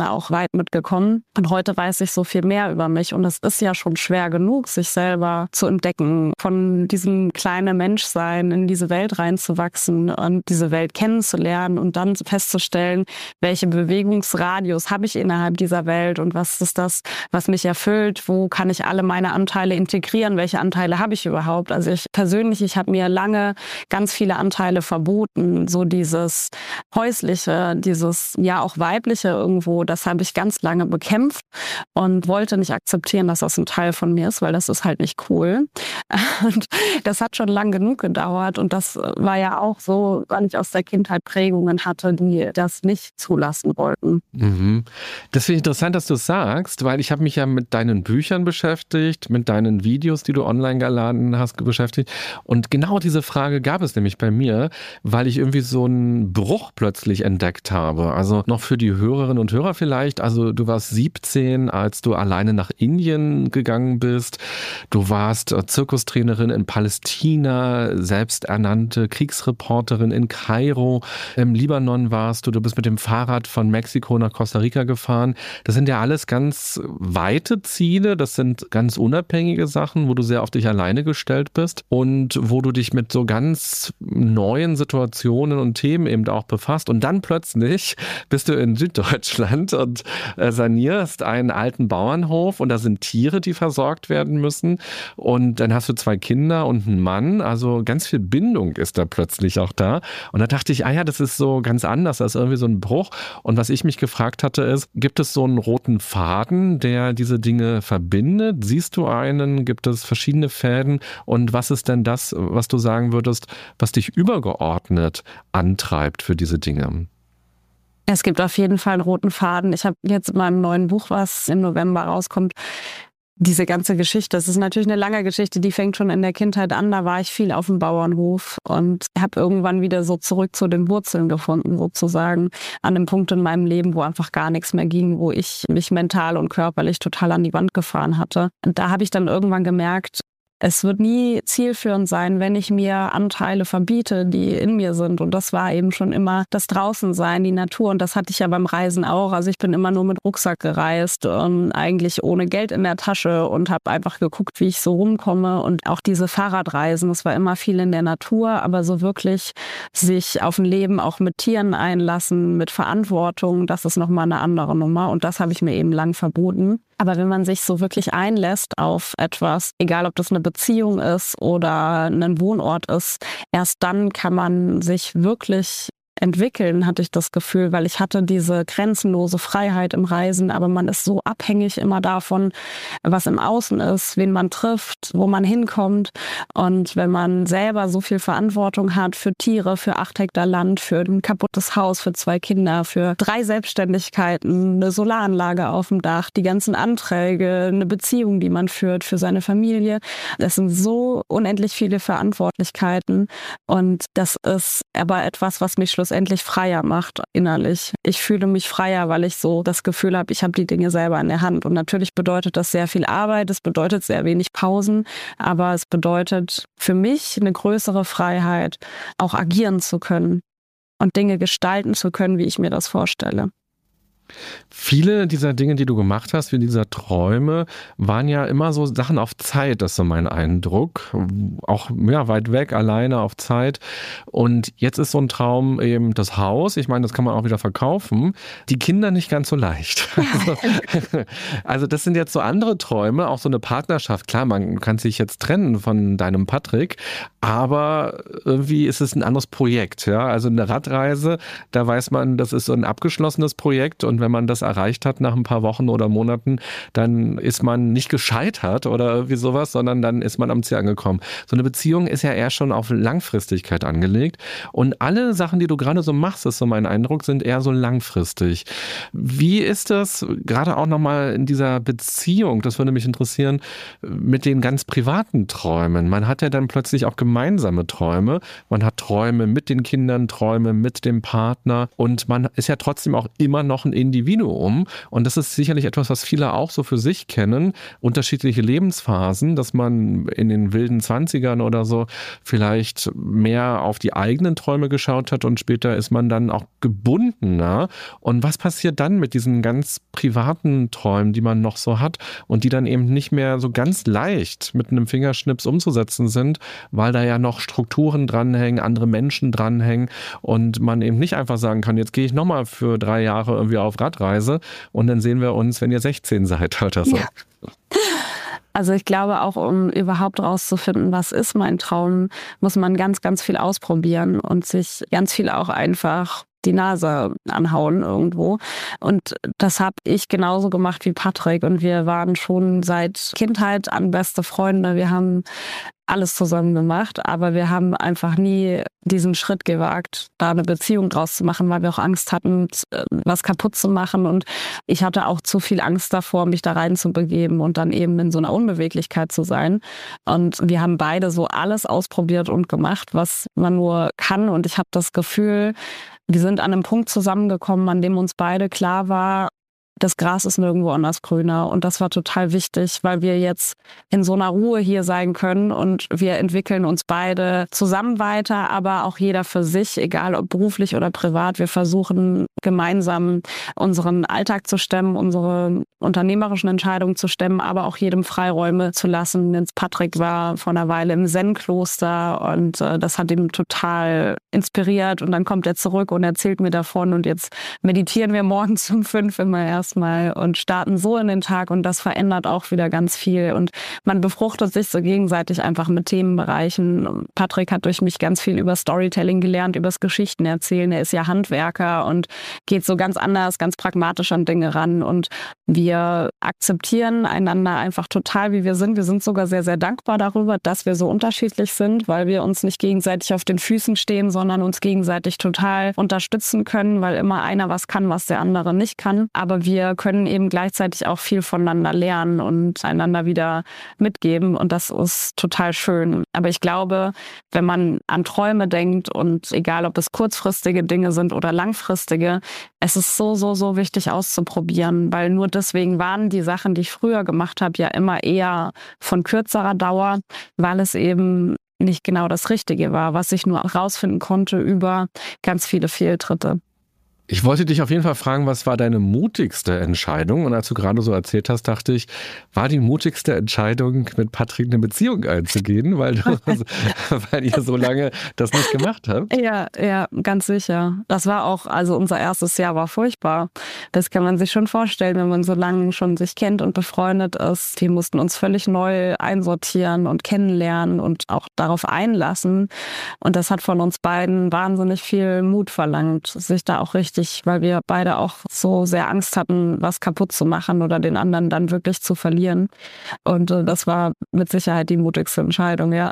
da auch weit mitgekommen. Und heute weiß ich so viel mehr über mich. Und es ist ja schon schwer genug, sich selber zu entdecken, von diesem kleinen Menschsein in diese Welt reinzuwachsen und diese Welt kennenzulernen und dann festzustellen, welche Bewegungsradius habe ich innerhalb dieser Welt und was ist das, was mich erfüllt, wo kann ich alle meine Anteile integrieren, welche Anteile habe ich überhaupt. Also ich habe mir lange ganz viele Anteile verboten, so dieses Häusliche, dieses ja auch Weibliche irgendwo, das habe ich ganz lange bekämpft und wollte nicht akzeptieren, dass das ein Teil von mir ist, weil das ist halt nicht cool. Und das hat schon lang genug gedauert und das war ja auch so, weil ich aus der Kindheit Prägungen hatte, die das nicht zulassen wollten.
Mhm. Das finde ich interessant, dass du es sagst, weil ich habe mich ja mit deinen Büchern beschäftigt, mit deinen Videos, die du online geladen hast, beschäftigt. Und genau diese Frage gab es nämlich bei mir, weil ich irgendwie so einen Bruch plötzlich entdeckt habe. Also noch für die Hörerinnen und Hörer vielleicht, also du warst 17, als du alleine nach Indien gegangen bist. Du warst Zirkustrainerin in Palästina, selbsternannte Kriegsreporterin in Kairo. Im Libanon warst du bist mit dem Fahrrad von Mexiko nach Costa Rica gefahren. Das sind ja alles ganz weite Ziele, das sind ganz unabhängige Sachen, wo du sehr auf dich alleine gestellt bist und wo du dich mit so ganz neuen Situationen und Themen eben auch befasst. Und dann plötzlich bist du in Süddeutschland und sanierst einen alten Bauernhof und da sind Tiere, die versorgt werden müssen. Und dann hast du 2 Kinder und einen Mann. Also ganz viel Bindung ist da plötzlich auch da. Und da dachte ich, das ist so ganz anders, das ist irgendwie so ein Bruch. Und was ich mich gefragt hatte ist, gibt es so einen roten Faden, der diese Dinge verbindet? Siehst du einen? Gibt es verschiedene Fäden? Und was ist denn das, was du sagen würdest, was dich übergeordnet antreibt für diese Dinge?
Es gibt auf jeden Fall einen roten Faden. Ich habe jetzt in meinem neuen Buch, was im November rauskommt, diese ganze Geschichte, das ist natürlich eine lange Geschichte, die fängt schon in der Kindheit an, da war ich viel auf dem Bauernhof und habe irgendwann wieder so zurück zu den Wurzeln gefunden, sozusagen, an dem Punkt in meinem Leben, wo einfach gar nichts mehr ging, wo ich mich mental und körperlich total an die Wand gefahren hatte. Und da habe ich dann irgendwann gemerkt, es wird nie zielführend sein, wenn ich mir Anteile verbiete, die in mir sind. Und das war eben schon immer das Draußensein, die Natur. Und das hatte ich ja beim Reisen auch. Also ich bin immer nur mit Rucksack gereist und eigentlich ohne Geld in der Tasche und habe einfach geguckt, wie ich so rumkomme. Und auch diese Fahrradreisen, es war immer viel in der Natur, aber so wirklich sich auf ein Leben auch mit Tieren einlassen, mit Verantwortung, das ist nochmal eine andere Nummer. Und das habe ich mir eben lang verboten. Aber wenn man sich so wirklich einlässt auf etwas, egal ob das eine Beziehung ist oder ein Wohnort ist, erst dann kann man sich wirklich entwickeln, hatte ich das Gefühl, weil ich hatte diese grenzenlose Freiheit im Reisen, aber man ist so abhängig immer davon, was im Außen ist, wen man trifft, wo man hinkommt. Und wenn man selber so viel Verantwortung hat für Tiere, für 8 Hektar Land, für ein kaputtes Haus, für 2 Kinder, für 3 Selbstständigkeiten, eine Solaranlage auf dem Dach, die ganzen Anträge, eine Beziehung, die man führt für seine Familie. Das sind so unendlich viele Verantwortlichkeiten und das ist aber etwas, was mich schlussendlich freier macht innerlich. Ich fühle mich freier, weil ich so das Gefühl habe, ich habe die Dinge selber in der Hand. Und natürlich bedeutet das sehr viel Arbeit, es bedeutet sehr wenig Pausen, aber es bedeutet für mich eine größere Freiheit, auch agieren zu können und Dinge gestalten zu können, wie ich mir das vorstelle.
Viele dieser Dinge, die du gemacht hast, wie dieser Träume, waren ja immer so Sachen auf Zeit, das ist so mein Eindruck. Auch weit weg, alleine auf Zeit. Und jetzt ist so ein Traum eben das Haus. Ich meine, das kann man auch wieder verkaufen. Die Kinder nicht ganz so leicht. Also das sind jetzt so andere Träume, auch so eine Partnerschaft. Klar, man kann sich jetzt trennen von deinem Patrick, aber irgendwie ist es ein anderes Projekt. Ja? Also eine Radreise, da weiß man, das ist so ein abgeschlossenes Projekt und wenn man das erreicht hat nach ein paar Wochen oder Monaten, dann ist man nicht gescheitert oder irgendwie sowas, sondern dann ist man am Ziel angekommen. So eine Beziehung ist ja eher schon auf Langfristigkeit angelegt und alle Sachen, die du gerade so machst, ist so mein Eindruck, sind eher so langfristig. Wie ist das gerade auch nochmal in dieser Beziehung, das würde mich interessieren, mit den ganz privaten Träumen? Man hat ja dann plötzlich auch gemeinsame Träume. Man hat Träume mit den Kindern, Träume mit dem Partner und man ist ja trotzdem auch immer noch ein Individuum. Und das ist sicherlich etwas, was viele auch so für sich kennen. Unterschiedliche Lebensphasen, dass man in den wilden 20ern oder so vielleicht mehr auf die eigenen Träume geschaut hat und später ist man dann auch gebundener. Und was passiert dann mit diesen ganz privaten Träumen, die man noch so hat und die dann eben nicht mehr so ganz leicht mit einem Fingerschnips umzusetzen sind, weil da ja noch Strukturen dranhängen, andere Menschen dranhängen und man eben nicht einfach sagen kann, jetzt gehe ich nochmal für 3 Jahre irgendwie auf Radreise und dann sehen wir uns, wenn ihr 16 seid oder so. Ja.
Also ich glaube auch, um überhaupt rauszufinden, was ist mein Traum, muss man ganz, ganz viel ausprobieren und sich ganz viel auch einfach die Nase anhauen irgendwo. Und das habe ich genauso gemacht wie Patrick. Und wir waren schon seit Kindheit an beste Freunde. Wir haben alles zusammen gemacht, aber wir haben einfach nie diesen Schritt gewagt, da eine Beziehung draus zu machen, weil wir auch Angst hatten, was kaputt zu machen. Und ich hatte auch zu viel Angst davor, mich da reinzubegeben und dann eben in so einer Unbeweglichkeit zu sein. Und wir haben beide so alles ausprobiert und gemacht, was man nur kann. Und ich habe das Gefühl, wir sind an einem Punkt zusammengekommen, an dem uns beide klar war, das Gras ist nirgendwo anders grüner. Und das war total wichtig, weil wir jetzt in so einer Ruhe hier sein können und wir entwickeln uns beide zusammen weiter, aber auch jeder für sich, egal ob beruflich oder privat. Wir versuchen gemeinsam unseren Alltag zu stemmen, unsere unternehmerischen Entscheidungen zu stemmen, aber auch jedem Freiräume zu lassen. Jens Patrick war vor einer Weile im Zen-Kloster und das hat ihn total inspiriert. Und dann kommt er zurück und erzählt mir davon und jetzt meditieren wir morgens um 5 immer erstmal und starten so in den Tag und das verändert auch wieder ganz viel und man befruchtet sich so gegenseitig einfach mit Themenbereichen. Patrick hat durch mich ganz viel über Storytelling gelernt, übers Geschichten erzählen. Er ist ja Handwerker und geht so ganz anders, ganz pragmatisch an Dinge ran und wir akzeptieren einander einfach total, wie wir sind. Wir sind sogar sehr, sehr dankbar darüber, dass wir so unterschiedlich sind, weil wir uns nicht gegenseitig auf den Füßen stehen, sondern uns gegenseitig total unterstützen können, weil immer einer was kann, was der andere nicht kann. Aber wir können eben gleichzeitig auch viel voneinander lernen und einander wieder mitgeben und das ist total schön. Aber ich glaube, wenn man an Träume denkt und egal, ob es kurzfristige Dinge sind oder langfristige, es ist so, so, so wichtig auszuprobieren, weil nur deswegen waren die Sachen, die ich früher gemacht habe, ja immer eher von kürzerer Dauer, weil es eben nicht genau das Richtige war, was ich nur herausfinden konnte über ganz viele Fehltritte.
Ich wollte dich auf jeden Fall fragen, was war deine mutigste Entscheidung? Und als du gerade so erzählt hast, dachte ich, war die mutigste Entscheidung, mit Patrick eine Beziehung einzugehen, weil ihr so lange das nicht gemacht habt?
Ja, ganz sicher. Das war auch, also unser erstes Jahr war furchtbar. Das kann man sich schon vorstellen, wenn man so lange schon sich kennt und befreundet ist. Wir mussten uns völlig neu einsortieren und kennenlernen und auch darauf einlassen. Und das hat von uns beiden wahnsinnig viel Mut verlangt, sich da auch richtig, weil wir beide auch so sehr Angst hatten, was kaputt zu machen oder den anderen dann wirklich zu verlieren. Und das war mit Sicherheit die mutigste Entscheidung, ja.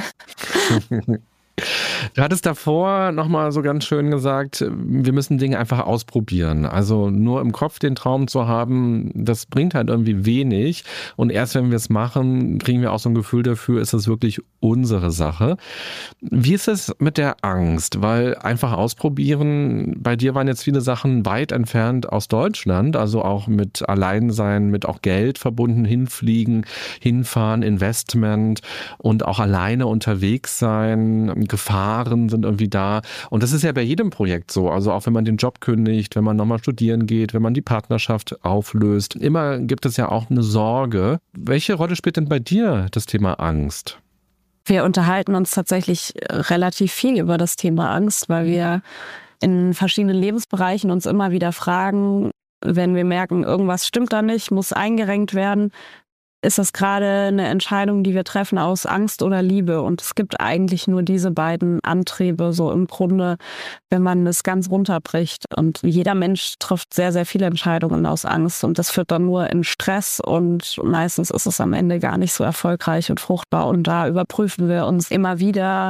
Du hattest davor nochmal so ganz schön gesagt, wir müssen Dinge einfach ausprobieren. Also nur im Kopf den Traum zu haben, das bringt halt irgendwie wenig. Und erst wenn wir es machen, kriegen wir auch so ein Gefühl dafür, ist es wirklich unsere Sache. Wie ist es mit der Angst? Weil einfach ausprobieren, bei dir waren jetzt viele Sachen weit entfernt aus Deutschland, also auch mit Alleinsein, mit auch Geld verbunden, hinfliegen, hinfahren, Investment und auch alleine unterwegs sein. Gefahren sind irgendwie da. Und das ist ja bei jedem Projekt so. Also auch wenn man den Job kündigt, wenn man nochmal studieren geht, wenn man die Partnerschaft auflöst. Immer gibt es ja auch eine Sorge. Welche Rolle spielt denn bei dir das Thema Angst?
Wir unterhalten uns tatsächlich relativ viel über das Thema Angst, weil wir in verschiedenen Lebensbereichen uns immer wieder fragen, wenn wir merken, irgendwas stimmt da nicht, muss eingerenkt werden, ist das gerade eine Entscheidung, die wir treffen aus Angst oder Liebe? Und es gibt eigentlich nur diese beiden Antriebe, so im Grunde, wenn man es ganz runterbricht. Und jeder Mensch trifft sehr, sehr viele Entscheidungen aus Angst. Und das führt dann nur in Stress und meistens ist es am Ende gar nicht so erfolgreich und fruchtbar. Und da überprüfen wir uns immer wieder,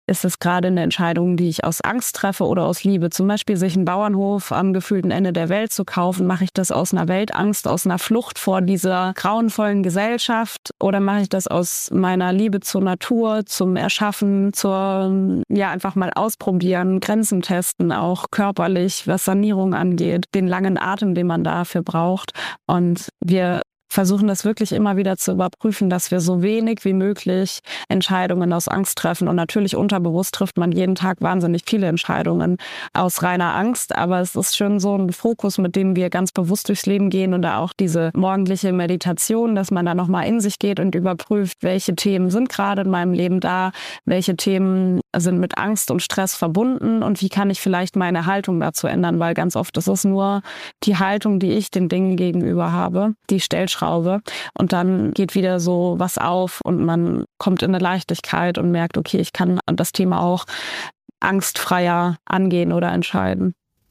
ist es gerade eine Entscheidung, die ich aus Angst treffe oder aus Liebe? Zum Beispiel sich einen Bauernhof am gefühlten Ende der Welt zu kaufen. Mache ich das aus einer Weltangst, aus einer Flucht vor dieser grauenvollen Gesellschaft? Oder mache ich das aus meiner Liebe zur Natur, zum Erschaffen, einfach mal ausprobieren, Grenzen testen, auch körperlich, was Sanierung angeht, den langen Atem, den man dafür braucht. Und wir versuchen das wirklich immer wieder zu überprüfen, dass wir so wenig wie möglich Entscheidungen aus Angst treffen. Und natürlich unterbewusst trifft man jeden Tag wahnsinnig viele Entscheidungen aus reiner Angst. Aber es ist schon so ein Fokus, mit dem wir ganz bewusst durchs Leben gehen und da auch diese morgendliche Meditation, dass man da nochmal in sich geht und überprüft, welche Themen sind gerade in meinem Leben da, welche Themen sind mit Angst und Stress verbunden und wie kann ich vielleicht meine Haltung dazu ändern, weil ganz oft ist es nur die Haltung, die ich den Dingen gegenüber habe, die Stellschraube. Und dann geht wieder so was auf und man kommt in eine Leichtigkeit und merkt, okay, ich kann das Thema auch angstfreier angehen oder entscheiden.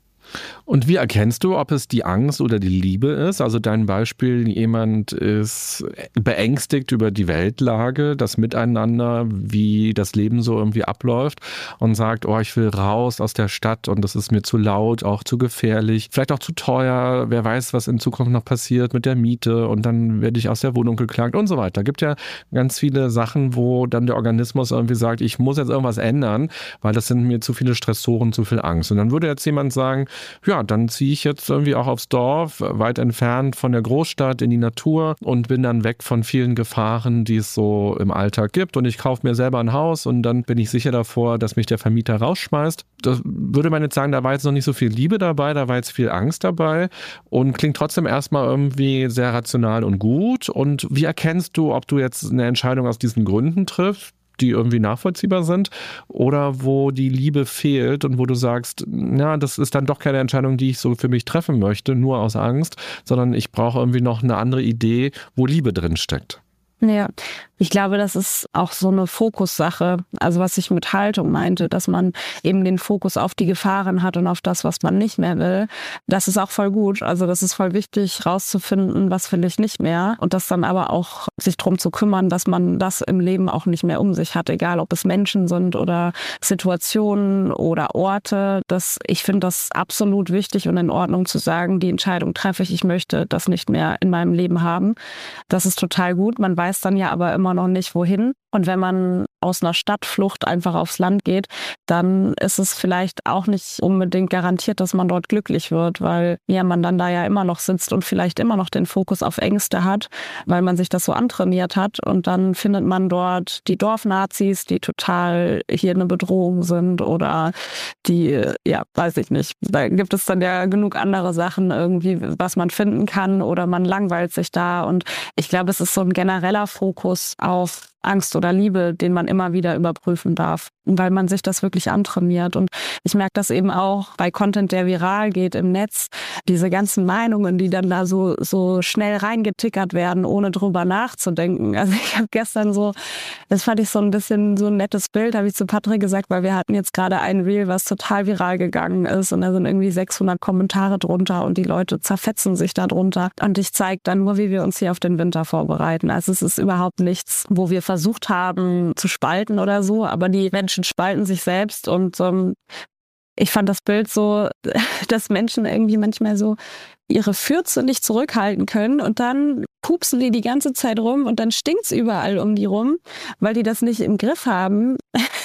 Und wie erkennst du, ob es die Angst oder die Liebe ist? Also dein Beispiel, jemand ist beängstigt über die Weltlage, das Miteinander, wie das Leben so irgendwie abläuft und sagt, oh, ich will raus aus der Stadt und das ist mir zu laut, auch zu gefährlich, vielleicht auch zu teuer, wer weiß, was in Zukunft noch passiert mit der Miete und dann werde ich aus der Wohnung geklagt und so weiter. Gibt ja ganz viele Sachen, wo dann der Organismus irgendwie sagt, ich muss jetzt irgendwas ändern, weil das sind mir zu viele Stressoren, zu viel Angst. Und dann würde jetzt jemand sagen, ja, dann ziehe ich jetzt irgendwie auch aufs Dorf, weit entfernt von der Großstadt in die Natur und bin dann weg von vielen Gefahren, die es so im Alltag gibt. Und ich kaufe mir selber ein Haus und dann bin ich sicher davor, dass mich der Vermieter rausschmeißt. Das würde man jetzt sagen, da war jetzt noch nicht so viel Liebe dabei, da war jetzt viel Angst dabei und klingt trotzdem erstmal irgendwie sehr rational und gut. Und wie erkennst du, ob du jetzt eine Entscheidung aus diesen Gründen triffst, die irgendwie nachvollziehbar sind oder wo die Liebe fehlt und wo du sagst, ja, das ist dann doch keine Entscheidung, die ich so für mich treffen möchte, nur aus Angst, sondern ich brauche irgendwie noch eine andere Idee, wo Liebe drin steckt.
Ja, ich glaube, das ist auch so eine Fokussache. Also was ich mit Haltung meinte, dass man eben den Fokus auf die Gefahren hat und auf das, was man nicht mehr will. Das ist auch voll gut. Also das ist voll wichtig, rauszufinden, was will ich nicht mehr. Und das dann aber auch sich drum zu kümmern, dass man das im Leben auch nicht mehr um sich hat. Egal, ob es Menschen sind oder Situationen oder Orte. Ich finde das absolut wichtig und in Ordnung zu sagen, die Entscheidung treffe ich möchte das nicht mehr in meinem Leben haben. Das ist total gut. Man weiß dann ja aber immer noch nicht, wohin. Und wenn man aus einer Stadtflucht einfach aufs Land geht, dann ist es vielleicht auch nicht unbedingt garantiert, dass man dort glücklich wird, weil man dann da ja immer noch sitzt und vielleicht immer noch den Fokus auf Ängste hat, weil man sich das so antrainiert hat. Und dann findet man dort die Dorfnazis, die total hier eine Bedrohung sind oder die, weiß ich nicht. Da gibt es dann ja genug andere Sachen irgendwie, was man finden kann oder man langweilt sich da. Und ich glaube, es ist so ein genereller Fokus auf Angst oder Liebe, den man immer wieder überprüfen darf, weil man sich das wirklich antrainiert. Und ich merke das eben auch bei Content, der viral geht im Netz, diese ganzen Meinungen, die dann da so schnell reingetickert werden, ohne drüber nachzudenken. Also ich habe gestern das fand ich so ein bisschen so ein nettes Bild, habe ich zu Patrick gesagt, weil wir hatten jetzt gerade ein Reel, was total viral gegangen ist und da sind irgendwie 600 Kommentare drunter und die Leute zerfetzen sich da drunter. Und ich zeige dann nur, wie wir uns hier auf den Winter vorbereiten. Also es ist überhaupt nichts, wo wir versucht haben zu spalten oder so, aber die Menschen spalten sich selbst und ich fand das Bild so, dass Menschen irgendwie manchmal so ihre Fürze nicht zurückhalten können und dann pupsen die ganze Zeit rum und dann stinkt's überall um die rum, weil die das nicht im Griff haben,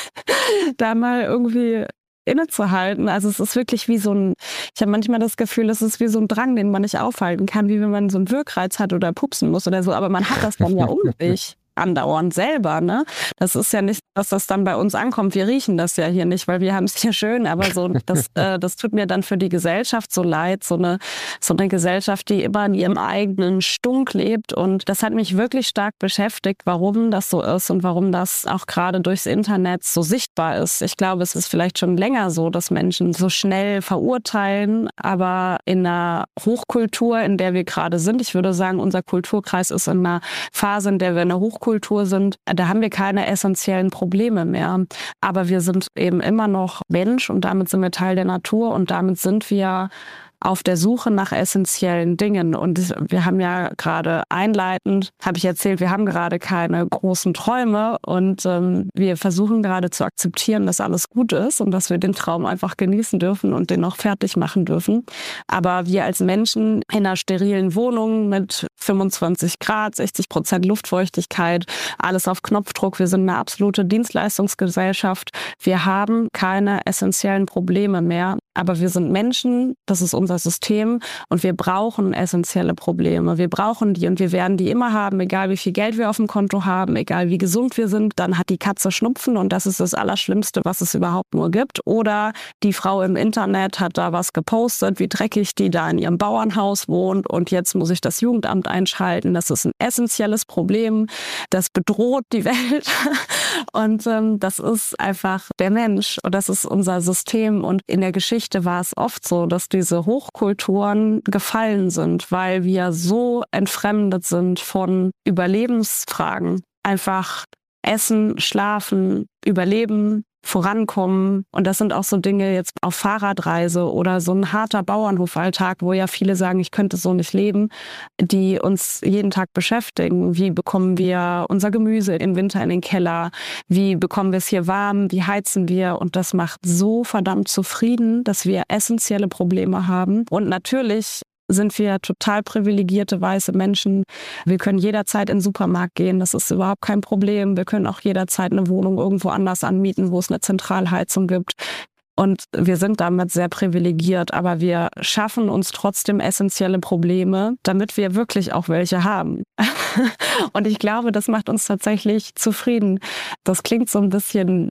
da mal irgendwie innezuhalten. Also es ist wirklich wie ich habe manchmal das Gefühl, es ist wie so ein Drang, den man nicht aufhalten kann, wie wenn man so einen Wirkreiz hat oder pupsen muss oder so, aber man hat das dann ja um sich andauernd selber, ne? Das ist ja nicht, dass das dann bei uns ankommt. Wir riechen das ja hier nicht, weil wir haben es hier schön, aber das tut mir dann für die Gesellschaft so leid, so eine Gesellschaft, die immer in ihrem eigenen Stunk lebt und das hat mich wirklich stark beschäftigt, warum das so ist und warum das auch gerade durchs Internet so sichtbar ist. Ich glaube, es ist vielleicht schon länger so, dass Menschen so schnell verurteilen, aber in einer Hochkultur, in der wir gerade sind, ich würde sagen, unser Kulturkreis ist in einer Phase, in der wir eine Hochkultur sind, da haben wir keine essentiellen Probleme mehr. Aber wir sind eben immer noch Mensch und damit sind wir Teil der Natur und damit sind wir auf der Suche nach essentiellen Dingen. Und wir haben ja gerade einleitend, habe ich erzählt, wir haben gerade keine großen Träume und wir versuchen gerade zu akzeptieren, dass alles gut ist und dass wir den Traum einfach genießen dürfen und den noch fertig machen dürfen. Aber wir als Menschen in einer sterilen Wohnung mit 25 Grad, 60% Luftfeuchtigkeit, alles auf Knopfdruck, wir sind eine absolute Dienstleistungsgesellschaft. Wir haben keine essentiellen Probleme mehr, aber wir sind Menschen, das ist unser System und wir brauchen essentielle Probleme. Wir brauchen die und wir werden die immer haben, egal wie viel Geld wir auf dem Konto haben, egal wie gesund wir sind. Dann hat die Katze Schnupfen und das ist das Allerschlimmste, was es überhaupt nur gibt. Oder die Frau im Internet hat da was gepostet, wie dreckig die da in ihrem Bauernhaus wohnt und jetzt muss ich das Jugendamt einschalten. Das ist ein essentielles Problem, das bedroht die Welt und das ist einfach der Mensch und das ist unser System. Und in der Geschichte war es oft so, dass diese Hochkulturen gefallen sind, weil wir so entfremdet sind von Überlebensfragen. Einfach essen, schlafen, überleben, vorankommen. Und das sind auch so Dinge jetzt auf Fahrradreise oder so ein harter Bauernhofalltag, wo ja viele sagen, ich könnte so nicht leben, die uns jeden Tag beschäftigen. Wie bekommen wir unser Gemüse im Winter in den Keller? Wie bekommen wir es hier warm? Wie heizen wir? Und das macht so verdammt zufrieden, dass wir essentielle Probleme haben. Und natürlich sind wir total privilegierte weiße Menschen. Wir können jederzeit in den Supermarkt gehen, das ist überhaupt kein Problem. Wir können auch jederzeit eine Wohnung irgendwo anders anmieten, wo es eine Zentralheizung gibt. Und wir sind damit sehr privilegiert, aber wir schaffen uns trotzdem essentielle Probleme, damit wir wirklich auch welche haben. Und ich glaube, das macht uns tatsächlich zufrieden. Das klingt so ein bisschen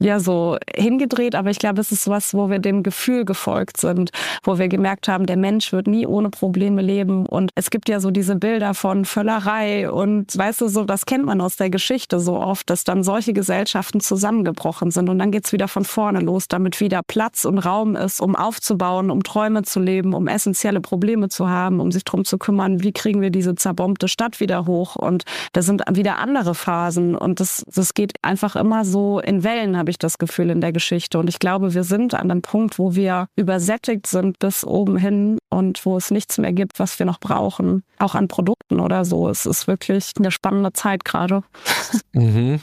so hingedreht, aber ich glaube, es ist was, wo wir dem Gefühl gefolgt sind, wo wir gemerkt haben, der Mensch wird nie ohne Probleme leben und es gibt ja so diese Bilder von Völlerei und weißt du, so das kennt man aus der Geschichte so oft, dass dann solche Gesellschaften zusammengebrochen sind und dann geht's wieder von vorne los, damit wieder Platz und Raum ist, um aufzubauen, um Träume zu leben, um essentielle Probleme zu haben, um sich drum zu kümmern, wie kriegen wir diese zerbombte Stadt wieder hoch und da sind wieder andere Phasen und das geht einfach immer so in Wellen, habe ich das Gefühl in der Geschichte. Und ich glaube, wir sind an einem Punkt, wo wir übersättigt sind bis oben hin und wo es nichts mehr gibt, was wir noch brauchen. Auch an Produkten oder so. Es ist wirklich eine spannende Zeit gerade.
Mhm.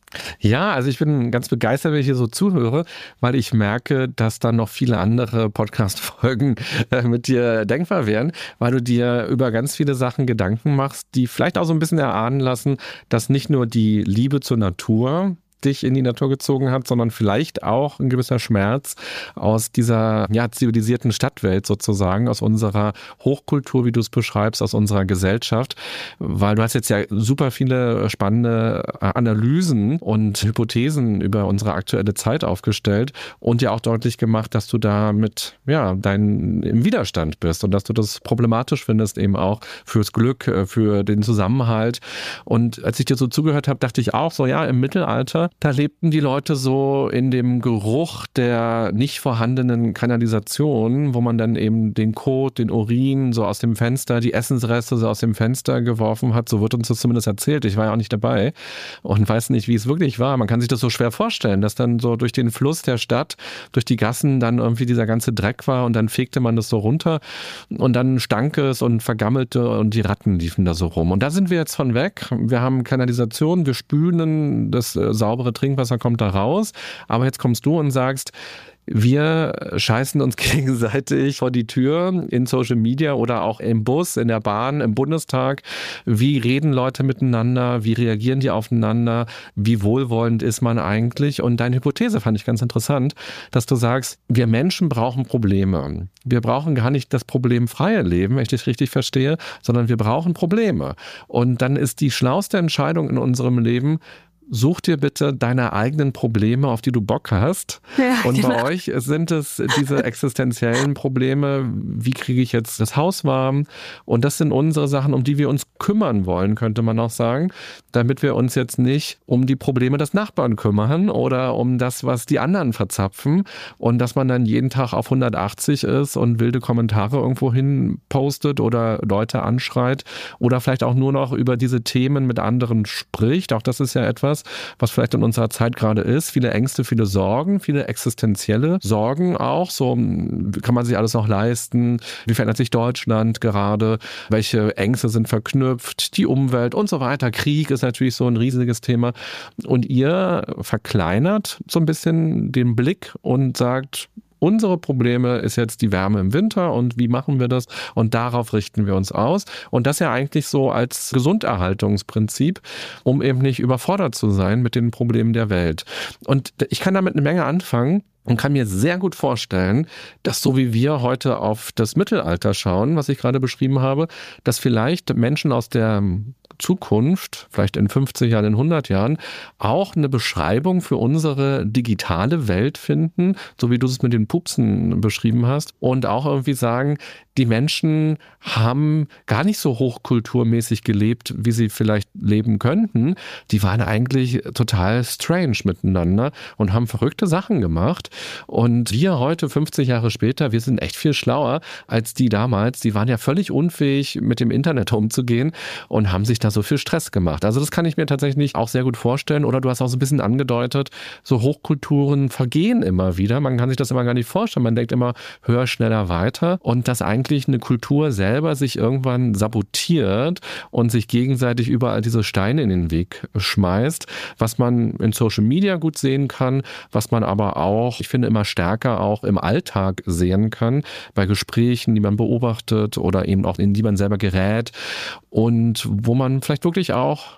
Ja, also ich bin ganz begeistert, wenn ich hier so zuhöre, weil ich merke, dass dann noch viele andere Podcast-Folgen mit dir denkbar wären, weil du dir über ganz viele Sachen Gedanken machst, die vielleicht auch so ein bisschen erahnen lassen, dass nicht nur die Liebe zur Natur dich in die Natur gezogen hat, sondern vielleicht auch ein gewisser Schmerz aus dieser zivilisierten Stadtwelt sozusagen, aus unserer Hochkultur, wie du es beschreibst, aus unserer Gesellschaft, weil du hast jetzt ja super viele spannende Analysen und Hypothesen über unsere aktuelle Zeit aufgestellt und ja auch deutlich gemacht, dass du da im Widerstand bist und dass du das problematisch findest eben auch fürs Glück, für den Zusammenhalt. Und als ich dir so zugehört habe, dachte ich auch so, im Mittelalter, da lebten die Leute so in dem Geruch der nicht vorhandenen Kanalisation, wo man dann eben den Kot, den Urin so aus dem Fenster, die Essensreste so aus dem Fenster geworfen hat. So wird uns das zumindest erzählt. Ich war ja auch nicht dabei und weiß nicht, wie es wirklich war. Man kann sich das so schwer vorstellen, dass dann so durch den Fluss der Stadt, durch die Gassen dann irgendwie dieser ganze Dreck war und dann fegte man das so runter und dann stank es und vergammelte und die Ratten liefen da so rum. Und da sind wir jetzt von weg. Wir haben Kanalisation, wir spülen das saubere Trinkwasser kommt da raus, aber jetzt kommst du und sagst, wir scheißen uns gegenseitig vor die Tür in Social Media oder auch im Bus, in der Bahn, im Bundestag. Wie reden Leute miteinander? Wie reagieren die aufeinander? Wie wohlwollend ist man eigentlich? Und deine Hypothese fand ich ganz interessant, dass du sagst, wir Menschen brauchen Probleme. Wir brauchen gar nicht das problemfreie Leben, wenn ich dich richtig verstehe, sondern wir brauchen Probleme. Und dann ist die schlauste Entscheidung in unserem Leben, such dir bitte deine eigenen Probleme, auf die du Bock hast. Ja, und genau. Bei euch sind es diese existenziellen Probleme, wie kriege ich jetzt das Haus warm? Und das sind unsere Sachen, um die wir uns kümmern wollen, könnte man auch sagen, damit wir uns jetzt nicht um die Probleme des Nachbarn kümmern oder um das, was die anderen verzapfen und dass man dann jeden Tag auf 180 ist und wilde Kommentare irgendwo hin postet oder Leute anschreit oder vielleicht auch nur noch über diese Themen mit anderen spricht. Auch das ist ja etwas, das, was vielleicht in unserer Zeit gerade ist. Viele Ängste, viele Sorgen, viele existenzielle Sorgen auch. So, kann man sich alles noch leisten? Wie verändert sich Deutschland gerade? Welche Ängste sind verknüpft? Die Umwelt und so weiter. Krieg ist natürlich so ein riesiges Thema. Und ihr verkleinert so ein bisschen den Blick und sagt, unsere Probleme ist jetzt die Wärme im Winter und wie machen wir das? Und darauf richten wir uns aus. Und das ja eigentlich so als Gesunderhaltungsprinzip, um eben nicht überfordert zu sein mit den Problemen der Welt. Und ich kann damit eine Menge anfangen. Und kann mir sehr gut vorstellen, dass so wie wir heute auf das Mittelalter schauen, was ich gerade beschrieben habe, dass vielleicht Menschen aus der Zukunft, vielleicht in 50 Jahren, in 100 Jahren, auch eine Beschreibung für unsere digitale Welt finden, so wie du es mit den Pupsen beschrieben hast, und auch irgendwie sagen, die Menschen haben gar nicht so hochkulturmäßig gelebt, wie sie vielleicht leben könnten. Die waren eigentlich total strange miteinander und haben verrückte Sachen gemacht. Und wir heute, 50 Jahre später, wir sind echt viel schlauer als die damals. Die waren ja völlig unfähig, mit dem Internet umzugehen und haben sich da so viel Stress gemacht. Also das kann ich mir tatsächlich auch sehr gut vorstellen. Oder du hast auch so ein bisschen angedeutet, so Hochkulturen vergehen immer wieder. Man kann sich das immer gar nicht vorstellen. Man denkt immer höher, schneller, weiter. Und dass eigentlich eine Kultur selber sich irgendwann sabotiert und sich gegenseitig überall diese Steine in den Weg schmeißt, was man in Social Media gut sehen kann, was man aber auch, ich finde, immer stärker auch im Alltag sehen kann, bei Gesprächen, die man beobachtet oder eben auch in die man selber gerät und wo man vielleicht wirklich auch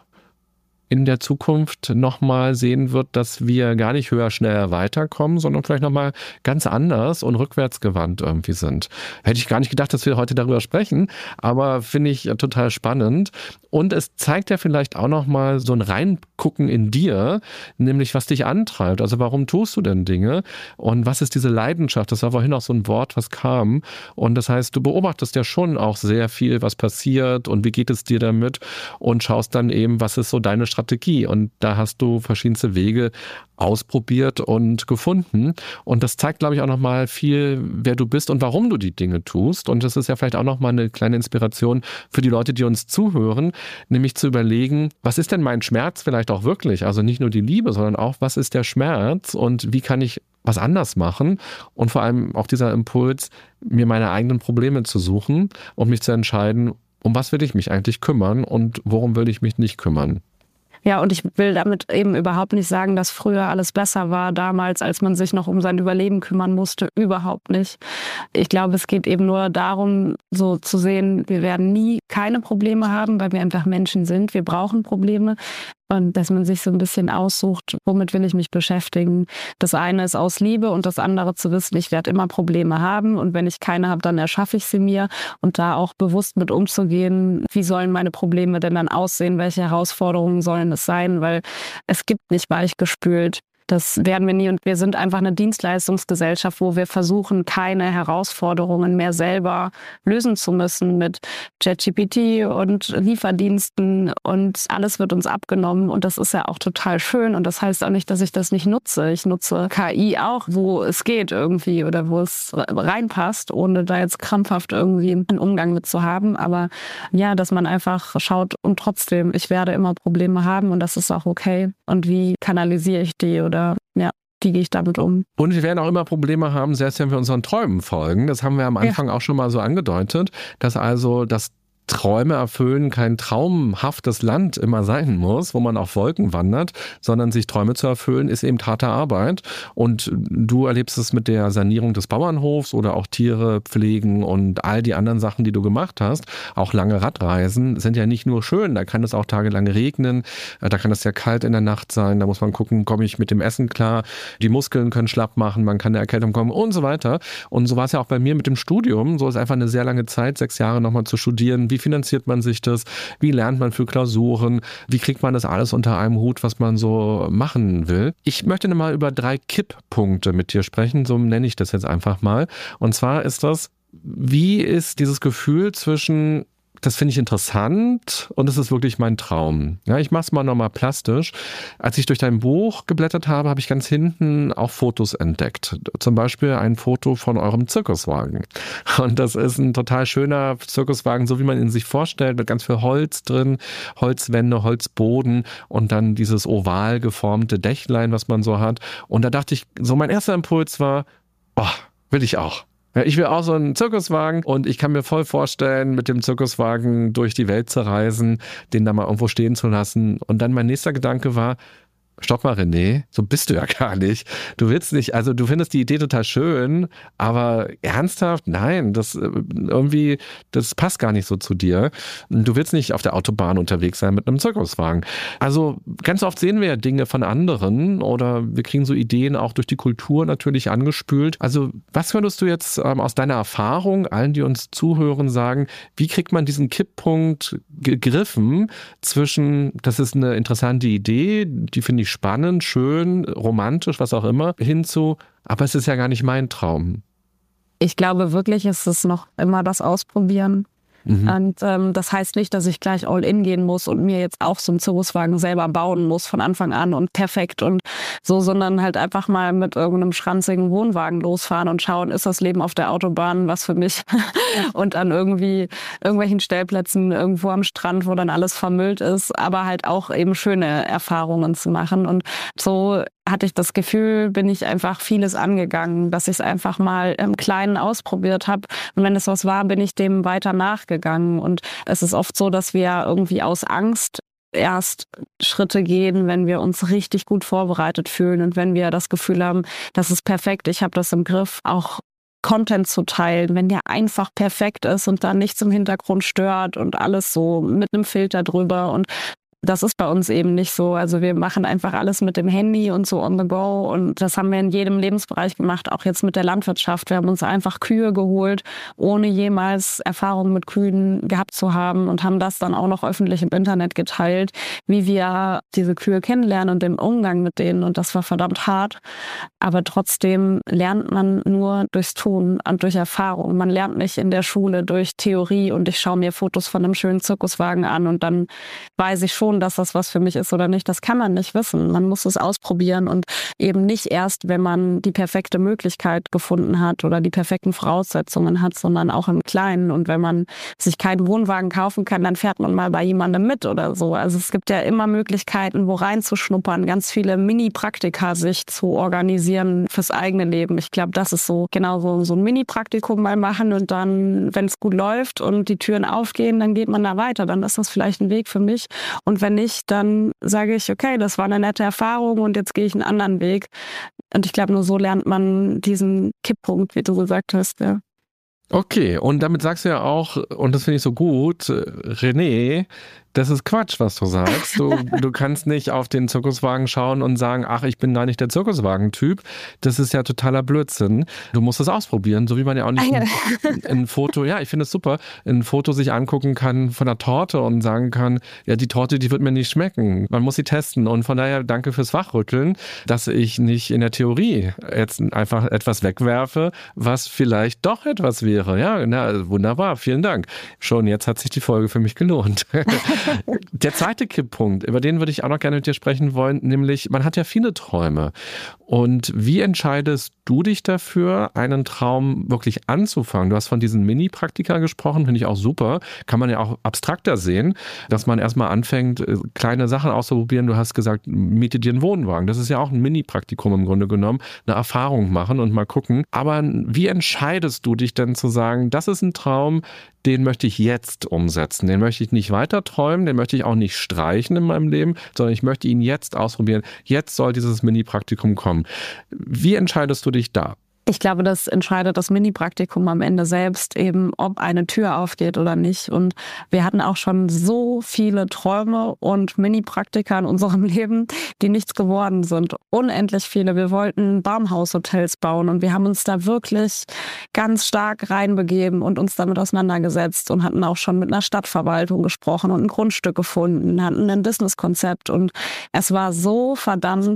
in der Zukunft nochmal sehen wird, dass wir gar nicht höher, schneller weiterkommen, sondern vielleicht nochmal ganz anders und rückwärtsgewandt irgendwie sind. Hätte ich gar nicht gedacht, dass wir heute darüber sprechen, aber finde ich total spannend. Und es zeigt ja vielleicht auch nochmal so ein Reingucken in dir, nämlich was dich antreibt. Also warum tust du denn Dinge? Und was ist diese Leidenschaft? Das war vorhin auch so ein Wort, was kam. Und das heißt, du beobachtest ja schon auch sehr viel, was passiert und wie geht es dir damit und schaust dann eben, was ist so deine Strategie. Und da hast du verschiedenste Wege ausprobiert und gefunden. Und das zeigt, glaube ich, auch nochmal viel, wer du bist und warum du die Dinge tust. Und das ist ja vielleicht auch nochmal eine kleine Inspiration für die Leute, die uns zuhören, nämlich zu überlegen, was ist denn mein Schmerz vielleicht auch wirklich? Also nicht nur die Liebe, sondern auch, was ist der Schmerz und wie kann ich was anders machen? Und vor allem auch dieser Impuls, mir meine eigenen Probleme zu suchen und mich zu entscheiden, um was will ich mich eigentlich kümmern und worum will ich mich nicht kümmern?
Ja, und ich will damit eben überhaupt nicht sagen, dass früher alles besser war, damals, als man sich noch um sein Überleben kümmern musste. Überhaupt nicht. Ich glaube, es geht eben nur darum, so zu sehen, wir werden nie keine Probleme haben, weil wir einfach Menschen sind. Wir brauchen Probleme. Und dass man sich so ein bisschen aussucht, womit will ich mich beschäftigen. Das eine ist aus Liebe und das andere zu wissen, ich werde immer Probleme haben. Und wenn ich keine habe, dann erschaffe ich sie mir. Und da auch bewusst mit umzugehen, wie sollen meine Probleme denn dann aussehen? Welche Herausforderungen sollen es sein? Weil es gibt nicht weichgespült. Das werden wir nie und wir sind einfach eine Dienstleistungsgesellschaft, wo wir versuchen, keine Herausforderungen mehr selber lösen zu müssen mit ChatGPT und Lieferdiensten und alles wird uns abgenommen und das ist ja auch total schön und das heißt auch nicht, dass ich das nicht nutze. Ich nutze KI auch, wo es geht irgendwie oder wo es reinpasst, ohne da jetzt krampfhaft irgendwie einen Umgang mit zu haben. Aber ja, dass man einfach schaut und trotzdem, ich werde immer Probleme haben und das ist auch okay. Und wie kanalisiere ich die oder ja, wie gehe ich damit um?
Und wir werden auch immer Probleme haben, selbst wenn wir unseren Träumen folgen. Das haben wir am Anfang auch schon mal so angedeutet, dass also das Träume erfüllen kein traumhaftes Land immer sein muss, wo man auf Wolken wandert, sondern sich Träume zu erfüllen, ist eben harte Arbeit. Und du erlebst es mit der Sanierung des Bauernhofs oder auch Tiere pflegen und all die anderen Sachen, die du gemacht hast. Auch lange Radreisen sind ja nicht nur schön, da kann es auch tagelang regnen, da kann es sehr kalt in der Nacht sein, da muss man gucken, komme ich mit dem Essen klar, die Muskeln können schlapp machen, man kann der Erkältung kommen und so weiter. Und so war es ja auch bei mir mit dem Studium, so ist einfach eine sehr lange Zeit, 6 Jahre nochmal zu studieren. Wie finanziert man sich das? Wie lernt man für Klausuren? Wie kriegt man das alles unter einem Hut, was man so machen will? Ich möchte mal über 3 Kipppunkte mit dir sprechen, so nenne ich das jetzt einfach mal. Und zwar ist das, wie ist dieses Gefühl zwischen das finde ich interessant und es ist wirklich mein Traum. Ja, ich mache es mal nochmal plastisch. Als ich durch dein Buch geblättert habe, habe ich ganz hinten auch Fotos entdeckt. Zum Beispiel ein Foto von eurem Zirkuswagen. Und das ist ein total schöner Zirkuswagen, so wie man ihn sich vorstellt, mit ganz viel Holz drin, Holzwände, Holzboden und dann dieses oval geformte Dächlein, was man so hat. Und da dachte ich, so mein erster Impuls war, oh, will ich auch. Ja, ich will auch so einen Zirkuswagen und ich kann mir voll vorstellen, mit dem Zirkuswagen durch die Welt zu reisen, den da mal irgendwo stehen zu lassen. Und dann mein nächster Gedanke war, stopp mal, René, so bist du ja gar nicht. Du willst nicht, also du findest die Idee total schön, aber ernsthaft, nein, das passt gar nicht so zu dir. Du willst nicht auf der Autobahn unterwegs sein mit einem Zirkuswagen. Also ganz oft sehen wir ja Dinge von anderen oder wir kriegen so Ideen auch durch die Kultur natürlich angespült. Also was würdest du jetzt aus deiner Erfahrung allen, die uns zuhören, sagen, wie kriegt man diesen Kipppunkt gegriffen zwischen, das ist eine interessante Idee, die finde ich spannend, schön, romantisch, was auch immer, hinzu, aber es ist ja gar nicht mein Traum.
Ich glaube wirklich, es ist noch immer das Ausprobieren. Und das heißt nicht, dass ich gleich all in gehen muss und mir jetzt auch so einen Zirkuswagen selber bauen muss von Anfang an und perfekt und so, sondern halt einfach mal mit irgendeinem schranzigen Wohnwagen losfahren und schauen, ist das Leben auf der Autobahn was für mich? Und an irgendwelchen Stellplätzen irgendwo am Strand, wo dann alles vermüllt ist, aber halt auch eben schöne Erfahrungen zu machen. Und so hatte ich das Gefühl, bin ich einfach vieles angegangen, dass ich es einfach mal im Kleinen ausprobiert habe. Und wenn es was war, bin ich dem weiter nachgegangen. Und es ist oft so, dass wir irgendwie aus Angst erst Schritte gehen, wenn wir uns richtig gut vorbereitet fühlen und wenn wir das Gefühl haben, das ist perfekt, ich habe das im Griff, auch Content zu teilen, wenn der einfach perfekt ist und da nichts im Hintergrund stört und alles so mit einem Filter drüber. Und das ist bei uns eben nicht so. Also wir machen einfach alles mit dem Handy und so on the go. Und das haben wir in jedem Lebensbereich gemacht, auch jetzt mit der Landwirtschaft. Wir haben uns einfach Kühe geholt, ohne jemals Erfahrung mit Kühen gehabt zu haben und haben das dann auch noch öffentlich im Internet geteilt, wie wir diese Kühe kennenlernen und den Umgang mit denen. Und das war verdammt hart. Aber trotzdem lernt man nur durchs Tun und durch Erfahrung. Man lernt nicht in der Schule durch Theorie und ich schaue mir Fotos von einem schönen Zirkuswagen an und dann weiß ich schon, dass das was für mich ist oder nicht. Das kann man nicht wissen. Man muss es ausprobieren und eben nicht erst, wenn man die perfekte Möglichkeit gefunden hat oder die perfekten Voraussetzungen hat, sondern auch im Kleinen. Und wenn man sich keinen Wohnwagen kaufen kann, dann fährt man mal bei jemandem mit oder so. Also es gibt ja immer Möglichkeiten, wo reinzuschnuppern, ganz viele Mini-Praktika sich zu organisieren fürs eigene Leben. Ich glaube, das ist so genau so ein Mini-Praktikum mal machen und dann, wenn es gut läuft und die Türen aufgehen, dann geht man da weiter. Dann ist das vielleicht ein Weg für mich. Und wenn nicht, dann sage ich, okay, das war eine nette Erfahrung und jetzt gehe ich einen anderen Weg. Und ich glaube, nur so lernt man diesen Kipppunkt, wie du gesagt hast. Ja.
Okay, und damit sagst du ja auch, und das finde ich so gut, René, das ist Quatsch, was du sagst. Du kannst nicht auf den Zirkuswagen schauen und sagen, ach, ich bin gar nicht der Zirkuswagen-Typ. Das ist ja totaler Blödsinn. Du musst es ausprobieren, so wie man ja auch nicht ein Foto, ja, ich finde es super, ein Foto sich angucken kann von einer Torte und sagen kann, ja, die Torte, die wird mir nicht schmecken. Man muss sie testen und von daher danke fürs Wachrütteln, dass ich nicht in der Theorie jetzt einfach etwas wegwerfe, was vielleicht doch etwas wäre. Ja, na, wunderbar, vielen Dank. Schon jetzt hat sich die Folge für mich gelohnt. Der zweite Kipppunkt, über den würde ich auch noch gerne mit dir sprechen wollen, nämlich man hat ja viele Träume. Und wie entscheidest du dich dafür, einen Traum wirklich anzufangen? Du hast von diesen Mini-Praktika gesprochen, finde ich auch super. Kann man ja auch abstrakter sehen, dass man erstmal anfängt, kleine Sachen auszuprobieren. Du hast gesagt, miete dir einen Wohnwagen. Das ist ja auch ein Mini-Praktikum im Grunde genommen. Eine Erfahrung machen und mal gucken. Aber wie entscheidest du dich denn zu sagen, das ist ein Traum, den möchte ich jetzt umsetzen. Den möchte ich nicht weiter träumen, den möchte ich auch nicht streichen in meinem Leben, sondern ich möchte ihn jetzt ausprobieren. Jetzt soll dieses Mini-Praktikum kommen. Wie entscheidest du dich da?
Ich glaube, das entscheidet das Mini-Praktikum am Ende selbst eben, ob eine Tür aufgeht oder nicht. Und wir hatten auch schon so viele Träume und Mini-Praktika in unserem Leben, die nichts geworden sind. Unendlich viele. Wir wollten Baumhaushotels bauen und wir haben uns da wirklich ganz stark reinbegeben und uns damit auseinandergesetzt und hatten auch schon mit einer Stadtverwaltung gesprochen und ein Grundstück gefunden, hatten ein Businesskonzept und es war so verdammt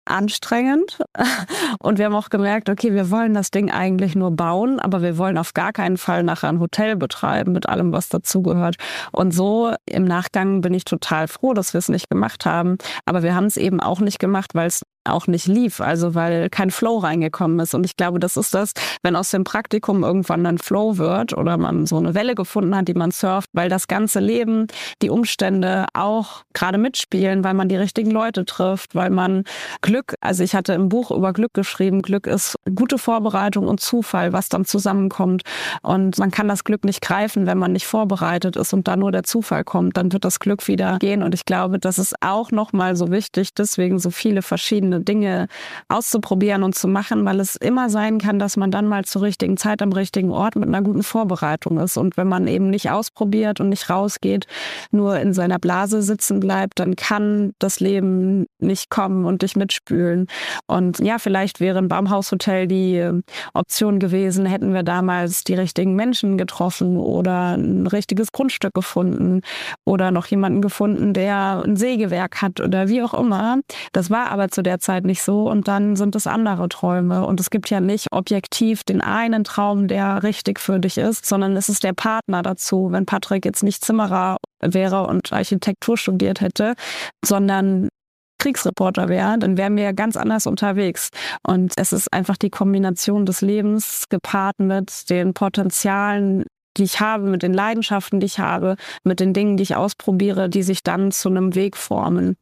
anstrengend. Und wir haben auch gemerkt, okay, wir wollen das Ding eigentlich nur bauen, aber wir wollen auf gar keinen Fall nachher ein Hotel betreiben mit allem, was dazugehört. Und so im Nachgang bin ich total froh, dass wir es nicht gemacht haben. Aber wir haben es eben auch nicht gemacht, weil es auch nicht lief, also weil kein Flow reingekommen ist. Und ich glaube, das ist das, wenn aus dem Praktikum irgendwann ein Flow wird oder man so eine Welle gefunden hat, die man surft, weil das ganze Leben, die Umstände auch gerade mitspielen, weil man die richtigen Leute trifft, weil man Glück, also ich hatte im Buch über Glück geschrieben, Glück ist gute Vorbereitung und Zufall, was dann zusammenkommt. Und man kann das Glück nicht greifen, wenn man nicht vorbereitet ist und dann nur der Zufall kommt, dann wird das Glück wieder gehen. Und ich glaube, das ist auch nochmal so wichtig, deswegen so viele verschiedene Dinge auszuprobieren und zu machen, weil es immer sein kann, dass man dann mal zur richtigen Zeit am richtigen Ort mit einer guten Vorbereitung ist. Und wenn man eben nicht ausprobiert und nicht rausgeht, nur in seiner Blase sitzen bleibt, dann kann das Leben nicht kommen und dich mitspülen. Und ja, vielleicht wäre ein Baumhaushotel die Option gewesen, hätten wir damals die richtigen Menschen getroffen oder ein richtiges Grundstück gefunden oder noch jemanden gefunden, der ein Sägewerk hat oder wie auch immer. Das war aber zu der Zeit nicht so und dann sind es andere Träume und es gibt ja nicht objektiv den einen Traum, der richtig für dich ist, sondern es ist der Partner dazu. Wenn Patrick jetzt nicht Zimmerer wäre und Architektur studiert hätte, sondern Kriegsreporter wäre, dann wären wir ganz anders unterwegs. Und es ist einfach die Kombination des Lebens gepaart mit den Potenzialen, die ich habe, mit den Leidenschaften, die ich habe, mit den Dingen, die ich ausprobiere, die sich dann zu einem Weg formen.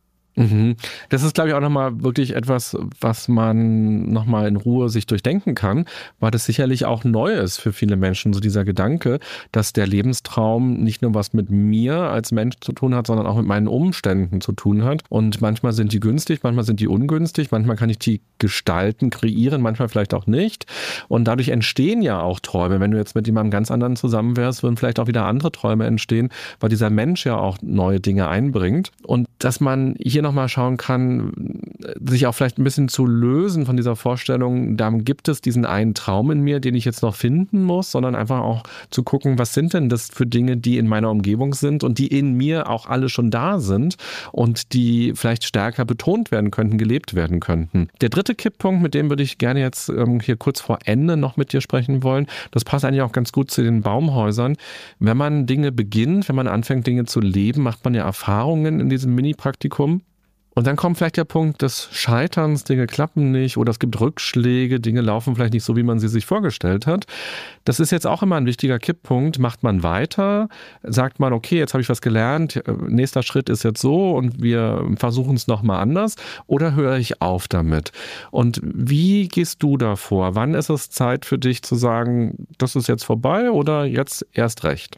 Das ist, glaube ich, auch nochmal wirklich etwas, was man nochmal in Ruhe sich durchdenken kann, weil das sicherlich auch neu ist für viele Menschen, so dieser Gedanke, dass der Lebenstraum nicht nur was mit mir als Mensch zu tun hat, sondern auch mit meinen Umständen zu tun hat. Und manchmal sind die günstig, manchmal sind die ungünstig, manchmal kann ich die gestalten, kreieren, manchmal vielleicht auch nicht. Und dadurch entstehen ja auch Träume. Wenn du jetzt mit jemandem ganz anderen zusammen wärst, würden vielleicht auch wieder andere Träume entstehen, weil dieser Mensch ja auch neue Dinge einbringt. Und dass man hier nochmal schauen kann, sich auch vielleicht ein bisschen zu lösen von dieser Vorstellung, da gibt es diesen einen Traum in mir, den ich jetzt noch finden muss, sondern einfach auch zu gucken, was sind denn das für Dinge, die in meiner Umgebung sind und die in mir auch alle schon da sind und die vielleicht stärker betont werden könnten, gelebt werden könnten. Der dritte Kipppunkt, mit dem würde ich gerne jetzt hier kurz vor Ende noch mit dir sprechen wollen, das passt eigentlich auch ganz gut zu den Baumhäusern. Wenn man Dinge beginnt, wenn man anfängt, Dinge zu leben, macht man ja Erfahrungen in diesem Mini-Praktikum. Und dann kommt vielleicht der Punkt des Scheiterns, Dinge klappen nicht oder es gibt Rückschläge, Dinge laufen vielleicht nicht so, wie man sie sich vorgestellt hat. Das ist jetzt auch immer ein wichtiger Kipppunkt. Macht man weiter? Sagt man, okay, jetzt habe ich was gelernt, nächster Schritt ist jetzt so und wir versuchen es nochmal anders oder höre ich auf damit? Und wie gehst du da vor? Wann ist es Zeit für dich zu sagen, das ist jetzt vorbei oder jetzt erst recht?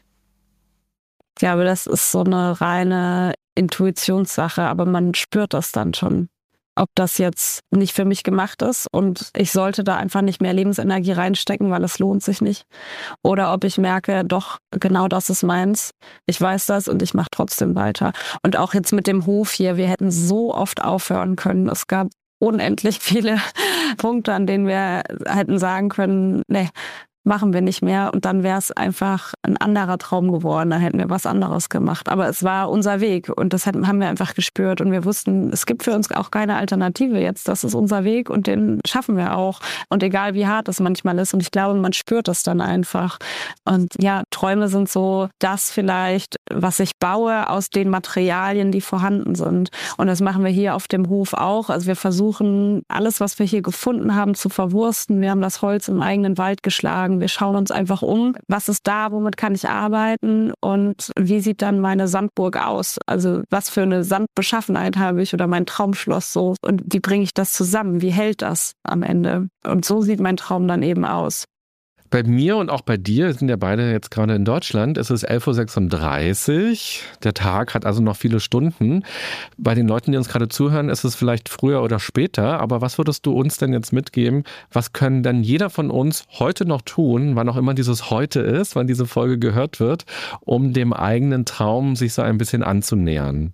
Ich glaube, das ist so eine reine Intuitionssache, aber man spürt das dann schon, ob das jetzt nicht für mich gemacht ist und ich sollte da einfach nicht mehr Lebensenergie reinstecken, weil es lohnt sich nicht. Oder ob ich merke, doch, genau das ist meins, ich weiß das und ich mache trotzdem weiter. Und auch jetzt mit dem Hof hier, wir hätten so oft aufhören können. Es gab unendlich viele Punkte, an denen wir hätten sagen können, nee, machen wir nicht mehr und dann wäre es einfach ein anderer Traum geworden, dann hätten wir was anderes gemacht. Aber es war unser Weg und das haben wir einfach gespürt und wir wussten, es gibt für uns auch keine Alternative jetzt, das ist unser Weg und den schaffen wir auch und egal wie hart es manchmal ist und ich glaube, man spürt das dann einfach und ja, Träume sind so das vielleicht, was ich baue aus den Materialien, die vorhanden sind und das machen wir hier auf dem Hof auch, also wir versuchen alles, was wir hier gefunden haben, zu verwursten, wir haben das Holz im eigenen Wald geschlagen. Wir schauen uns einfach um, was ist da, womit kann ich arbeiten und wie sieht dann meine Sandburg aus? Also was für eine Sandbeschaffenheit habe ich oder mein Traumschloss so und wie bringe ich das zusammen? Wie hält das am Ende? Und so sieht mein Traum dann eben aus.
Bei mir und auch bei dir, sind ja beide jetzt gerade in Deutschland, es ist 11.36 Uhr, der Tag hat also noch viele Stunden. Bei den Leuten, die uns gerade zuhören, ist es vielleicht früher oder später, aber was würdest du uns denn jetzt mitgeben? Was können denn jeder von uns heute noch tun, wann auch immer dieses Heute ist, wann diese Folge gehört wird, um dem eigenen Traum sich so ein bisschen anzunähern?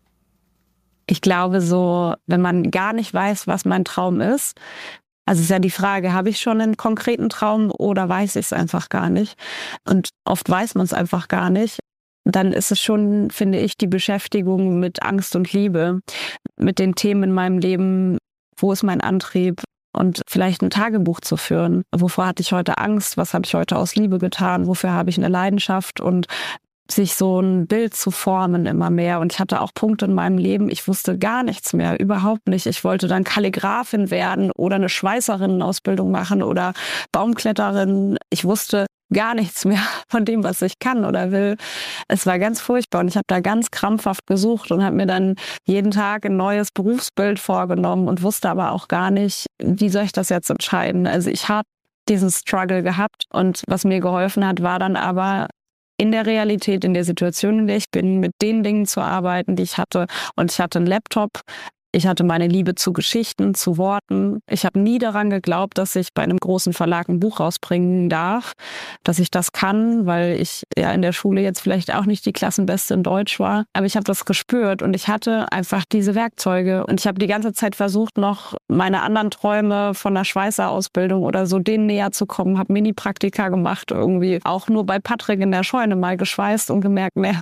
Ich glaube so, wenn man gar nicht weiß, was mein Traum ist, also ist ja die Frage, habe ich schon einen konkreten Traum oder weiß ich es einfach gar nicht? Und oft weiß man es einfach gar nicht. Dann ist es schon, finde ich, die Beschäftigung mit Angst und Liebe, mit den Themen in meinem Leben, wo ist mein Antrieb? Und vielleicht ein Tagebuch zu führen. Wovor hatte ich heute Angst? Was habe ich heute aus Liebe getan? Wofür habe ich eine Leidenschaft? Und sich so ein Bild zu formen immer mehr. Und ich hatte auch Punkte in meinem Leben, ich wusste gar nichts mehr, überhaupt nicht. Ich wollte dann Kalligraphin werden oder eine Schweißerinnenausbildung machen oder Baumkletterin. Ich wusste gar nichts mehr von dem, was ich kann oder will. Es war ganz furchtbar und ich habe da ganz krampfhaft gesucht und habe mir dann jeden Tag ein neues Berufsbild vorgenommen und wusste aber auch gar nicht, wie soll ich das jetzt entscheiden. Also ich habe diesen Struggle gehabt und was mir geholfen hat, war dann aber in der Realität, in der Situation, in der ich bin, mit den Dingen zu arbeiten, die ich hatte. Und ich hatte einen Laptop. Ich hatte meine Liebe zu Geschichten, zu Worten. Ich habe nie daran geglaubt, dass ich bei einem großen Verlag ein Buch rausbringen darf, dass ich das kann, weil ich ja in der Schule jetzt vielleicht auch nicht die Klassenbeste in Deutsch war. Aber ich habe das gespürt und ich hatte einfach diese Werkzeuge. Und ich habe die ganze Zeit versucht, noch meine anderen Träume von der Schweißerausbildung oder so denen näher zu kommen. Habe Mini-Praktika gemacht irgendwie. Auch nur bei Patrick in der Scheune mal geschweißt und gemerkt, ne,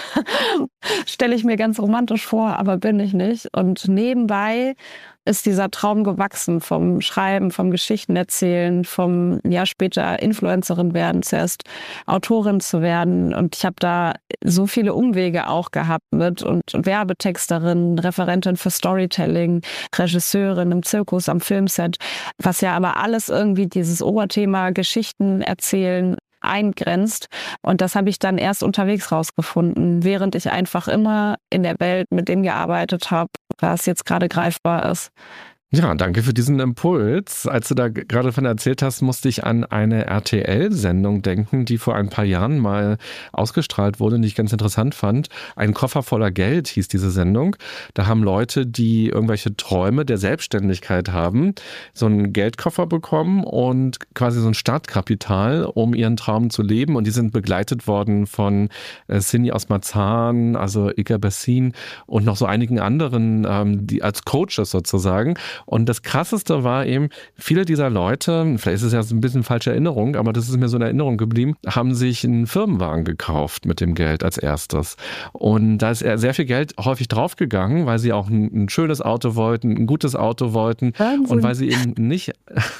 stelle ich mir ganz romantisch vor, aber bin ich nicht. Und nebenbei ist dieser Traum gewachsen vom Schreiben, vom Geschichtenerzählen, vom später Influencerin werden, zuerst Autorin zu werden. Und ich habe da so viele Umwege auch gehabt mit und Werbetexterin, Referentin für Storytelling, Regisseurin im Zirkus, am Filmset, was ja aber alles irgendwie dieses Oberthema Geschichten erzählen eingrenzt. Und das habe ich dann erst unterwegs rausgefunden, während ich einfach immer in der Welt mit dem gearbeitet habe, was jetzt gerade greifbar ist.
Ja, danke für diesen Impuls. Als du da gerade von erzählt hast, musste ich an eine RTL-Sendung denken, die vor ein paar Jahren mal ausgestrahlt wurde und die ich ganz interessant fand. Ein Koffer voller Geld hieß diese Sendung. Da haben Leute, die irgendwelche Träume der Selbstständigkeit haben, so einen Geldkoffer bekommen und quasi so ein Startkapital, um ihren Traum zu leben. Und die sind begleitet worden von Cindy aus Marzahn, also Ika Bessin und noch so einigen anderen, die als Coaches sozusagen. Und das Krasseste war eben, viele dieser Leute, vielleicht ist es ja so ein bisschen falsche Erinnerung, aber das ist mir so in Erinnerung geblieben, haben sich einen Firmenwagen gekauft mit dem Geld als erstes. Und da ist sehr viel Geld häufig draufgegangen, weil sie auch ein schönes Auto wollten, ein gutes Auto wollten. Wahnsinn. Und weil sie eben nicht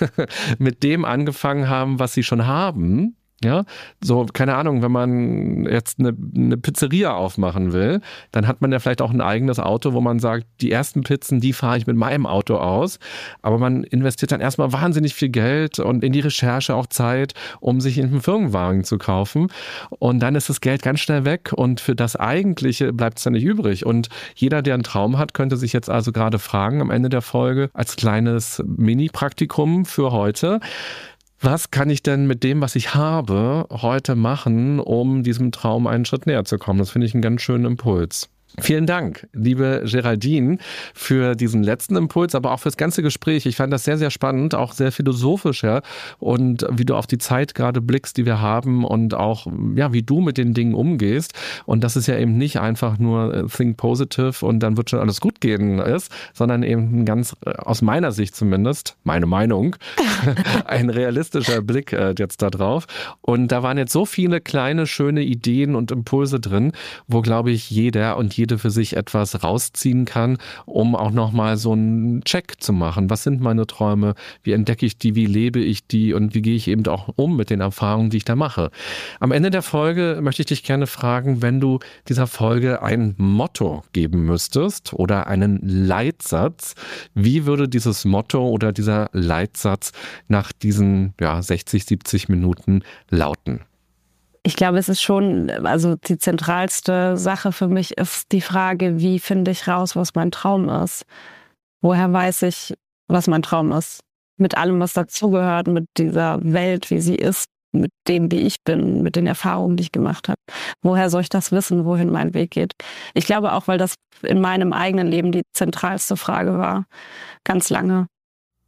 mit dem angefangen haben, was sie schon haben. Ja, so, keine Ahnung, wenn man jetzt eine Pizzeria aufmachen will, dann hat man ja vielleicht auch ein eigenes Auto, wo man sagt, die ersten Pizzen, die fahre ich mit meinem Auto aus. Aber man investiert dann erstmal wahnsinnig viel Geld und in die Recherche auch Zeit, um sich einen Firmenwagen zu kaufen. Und dann ist das Geld ganz schnell weg und für das Eigentliche bleibt es dann nicht übrig. Und jeder, der einen Traum hat, könnte sich jetzt also gerade fragen, am Ende der Folge, als kleines Mini-Praktikum für heute: Was kann ich denn mit dem, was ich habe, heute machen, um diesem Traum einen Schritt näher zu kommen? Das finde ich einen ganz schönen Impuls. Vielen Dank, liebe Geraldine, für diesen letzten Impuls, aber auch fürs ganze Gespräch. Ich fand das sehr, sehr spannend, auch sehr philosophisch, ja. Und wie du auf die Zeit gerade blickst, die wir haben und auch, ja, wie du mit den Dingen umgehst. Und dass es ja eben nicht einfach nur think positive und dann wird schon alles gut gehen ist, sondern eben ein ganz, aus meiner Sicht zumindest, meine Meinung, ein realistischer Blick jetzt da drauf. Und da waren jetzt so viele kleine, schöne Ideen und Impulse drin, wo, glaube ich, jeder und jede für sich etwas rausziehen kann, um auch nochmal so einen Check zu machen. Was sind meine Träume? Wie entdecke ich die? Wie lebe ich die? Und wie gehe ich eben auch um mit den Erfahrungen, die ich da mache? Am Ende der Folge möchte ich dich gerne fragen, wenn du dieser Folge ein Motto geben müsstest oder einen Leitsatz, wie würde dieses Motto oder dieser Leitsatz nach diesen 60, 70 Minuten lauten?
Ich glaube, es ist schon, also die zentralste Sache für mich ist die Frage, wie finde ich raus, was mein Traum ist? Woher weiß ich, was mein Traum ist? Mit allem, was dazugehört, mit dieser Welt, wie sie ist, mit dem, wie ich bin, mit den Erfahrungen, die ich gemacht habe. Woher soll ich das wissen, wohin mein Weg geht? Ich glaube auch, weil das in meinem eigenen Leben die zentralste Frage war, ganz lange.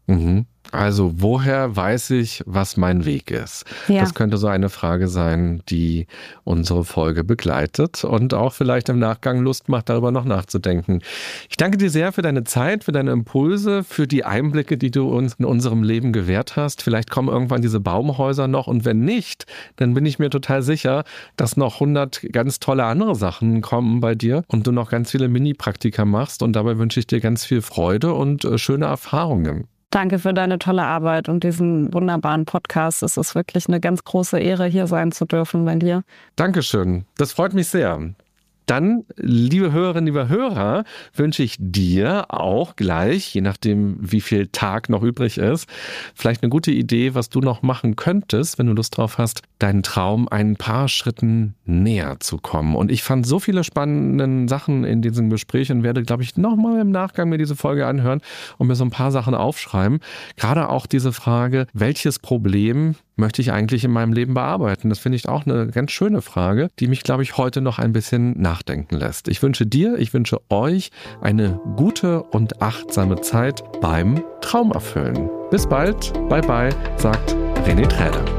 Also woher weiß ich, was mein Weg ist? Ja. Das könnte so eine Frage sein, die unsere Folge begleitet und auch vielleicht im Nachgang Lust macht, darüber noch nachzudenken. Ich danke dir sehr für deine Zeit, für deine Impulse, für die Einblicke, die du uns in unserem Leben gewährt hast. Vielleicht kommen irgendwann diese Baumhäuser noch und wenn nicht, dann bin ich mir total sicher, dass noch 100 ganz tolle andere Sachen kommen bei dir und du noch ganz viele Mini-Praktika machst und dabei wünsche ich dir ganz viel Freude und schöne Erfahrungen.
Danke für deine tolle Arbeit und diesen wunderbaren Podcast. Es ist wirklich eine ganz große Ehre, hier sein zu dürfen bei dir.
Dankeschön. Das freut mich sehr. Dann, liebe Hörerinnen, liebe Hörer, wünsche ich dir auch gleich, je nachdem, wie viel Tag noch übrig ist, vielleicht eine gute Idee, was du noch machen könntest, wenn du Lust drauf hast, deinen Traum ein paar Schritten näher zu kommen. Und ich fand so viele spannende Sachen in diesem Gespräch und werde, glaube ich, nochmal im Nachgang mir diese Folge anhören und mir so ein paar Sachen aufschreiben. Gerade auch diese Frage, welches Problem möchte ich eigentlich in meinem Leben bearbeiten? Das finde ich auch eine ganz schöne Frage, die mich, glaube ich, heute noch ein bisschen nachdenken lässt. Ich wünsche dir, ich wünsche euch eine gute und achtsame Zeit beim Traumerfüllen. Bis bald, bye bye, sagt René Träder.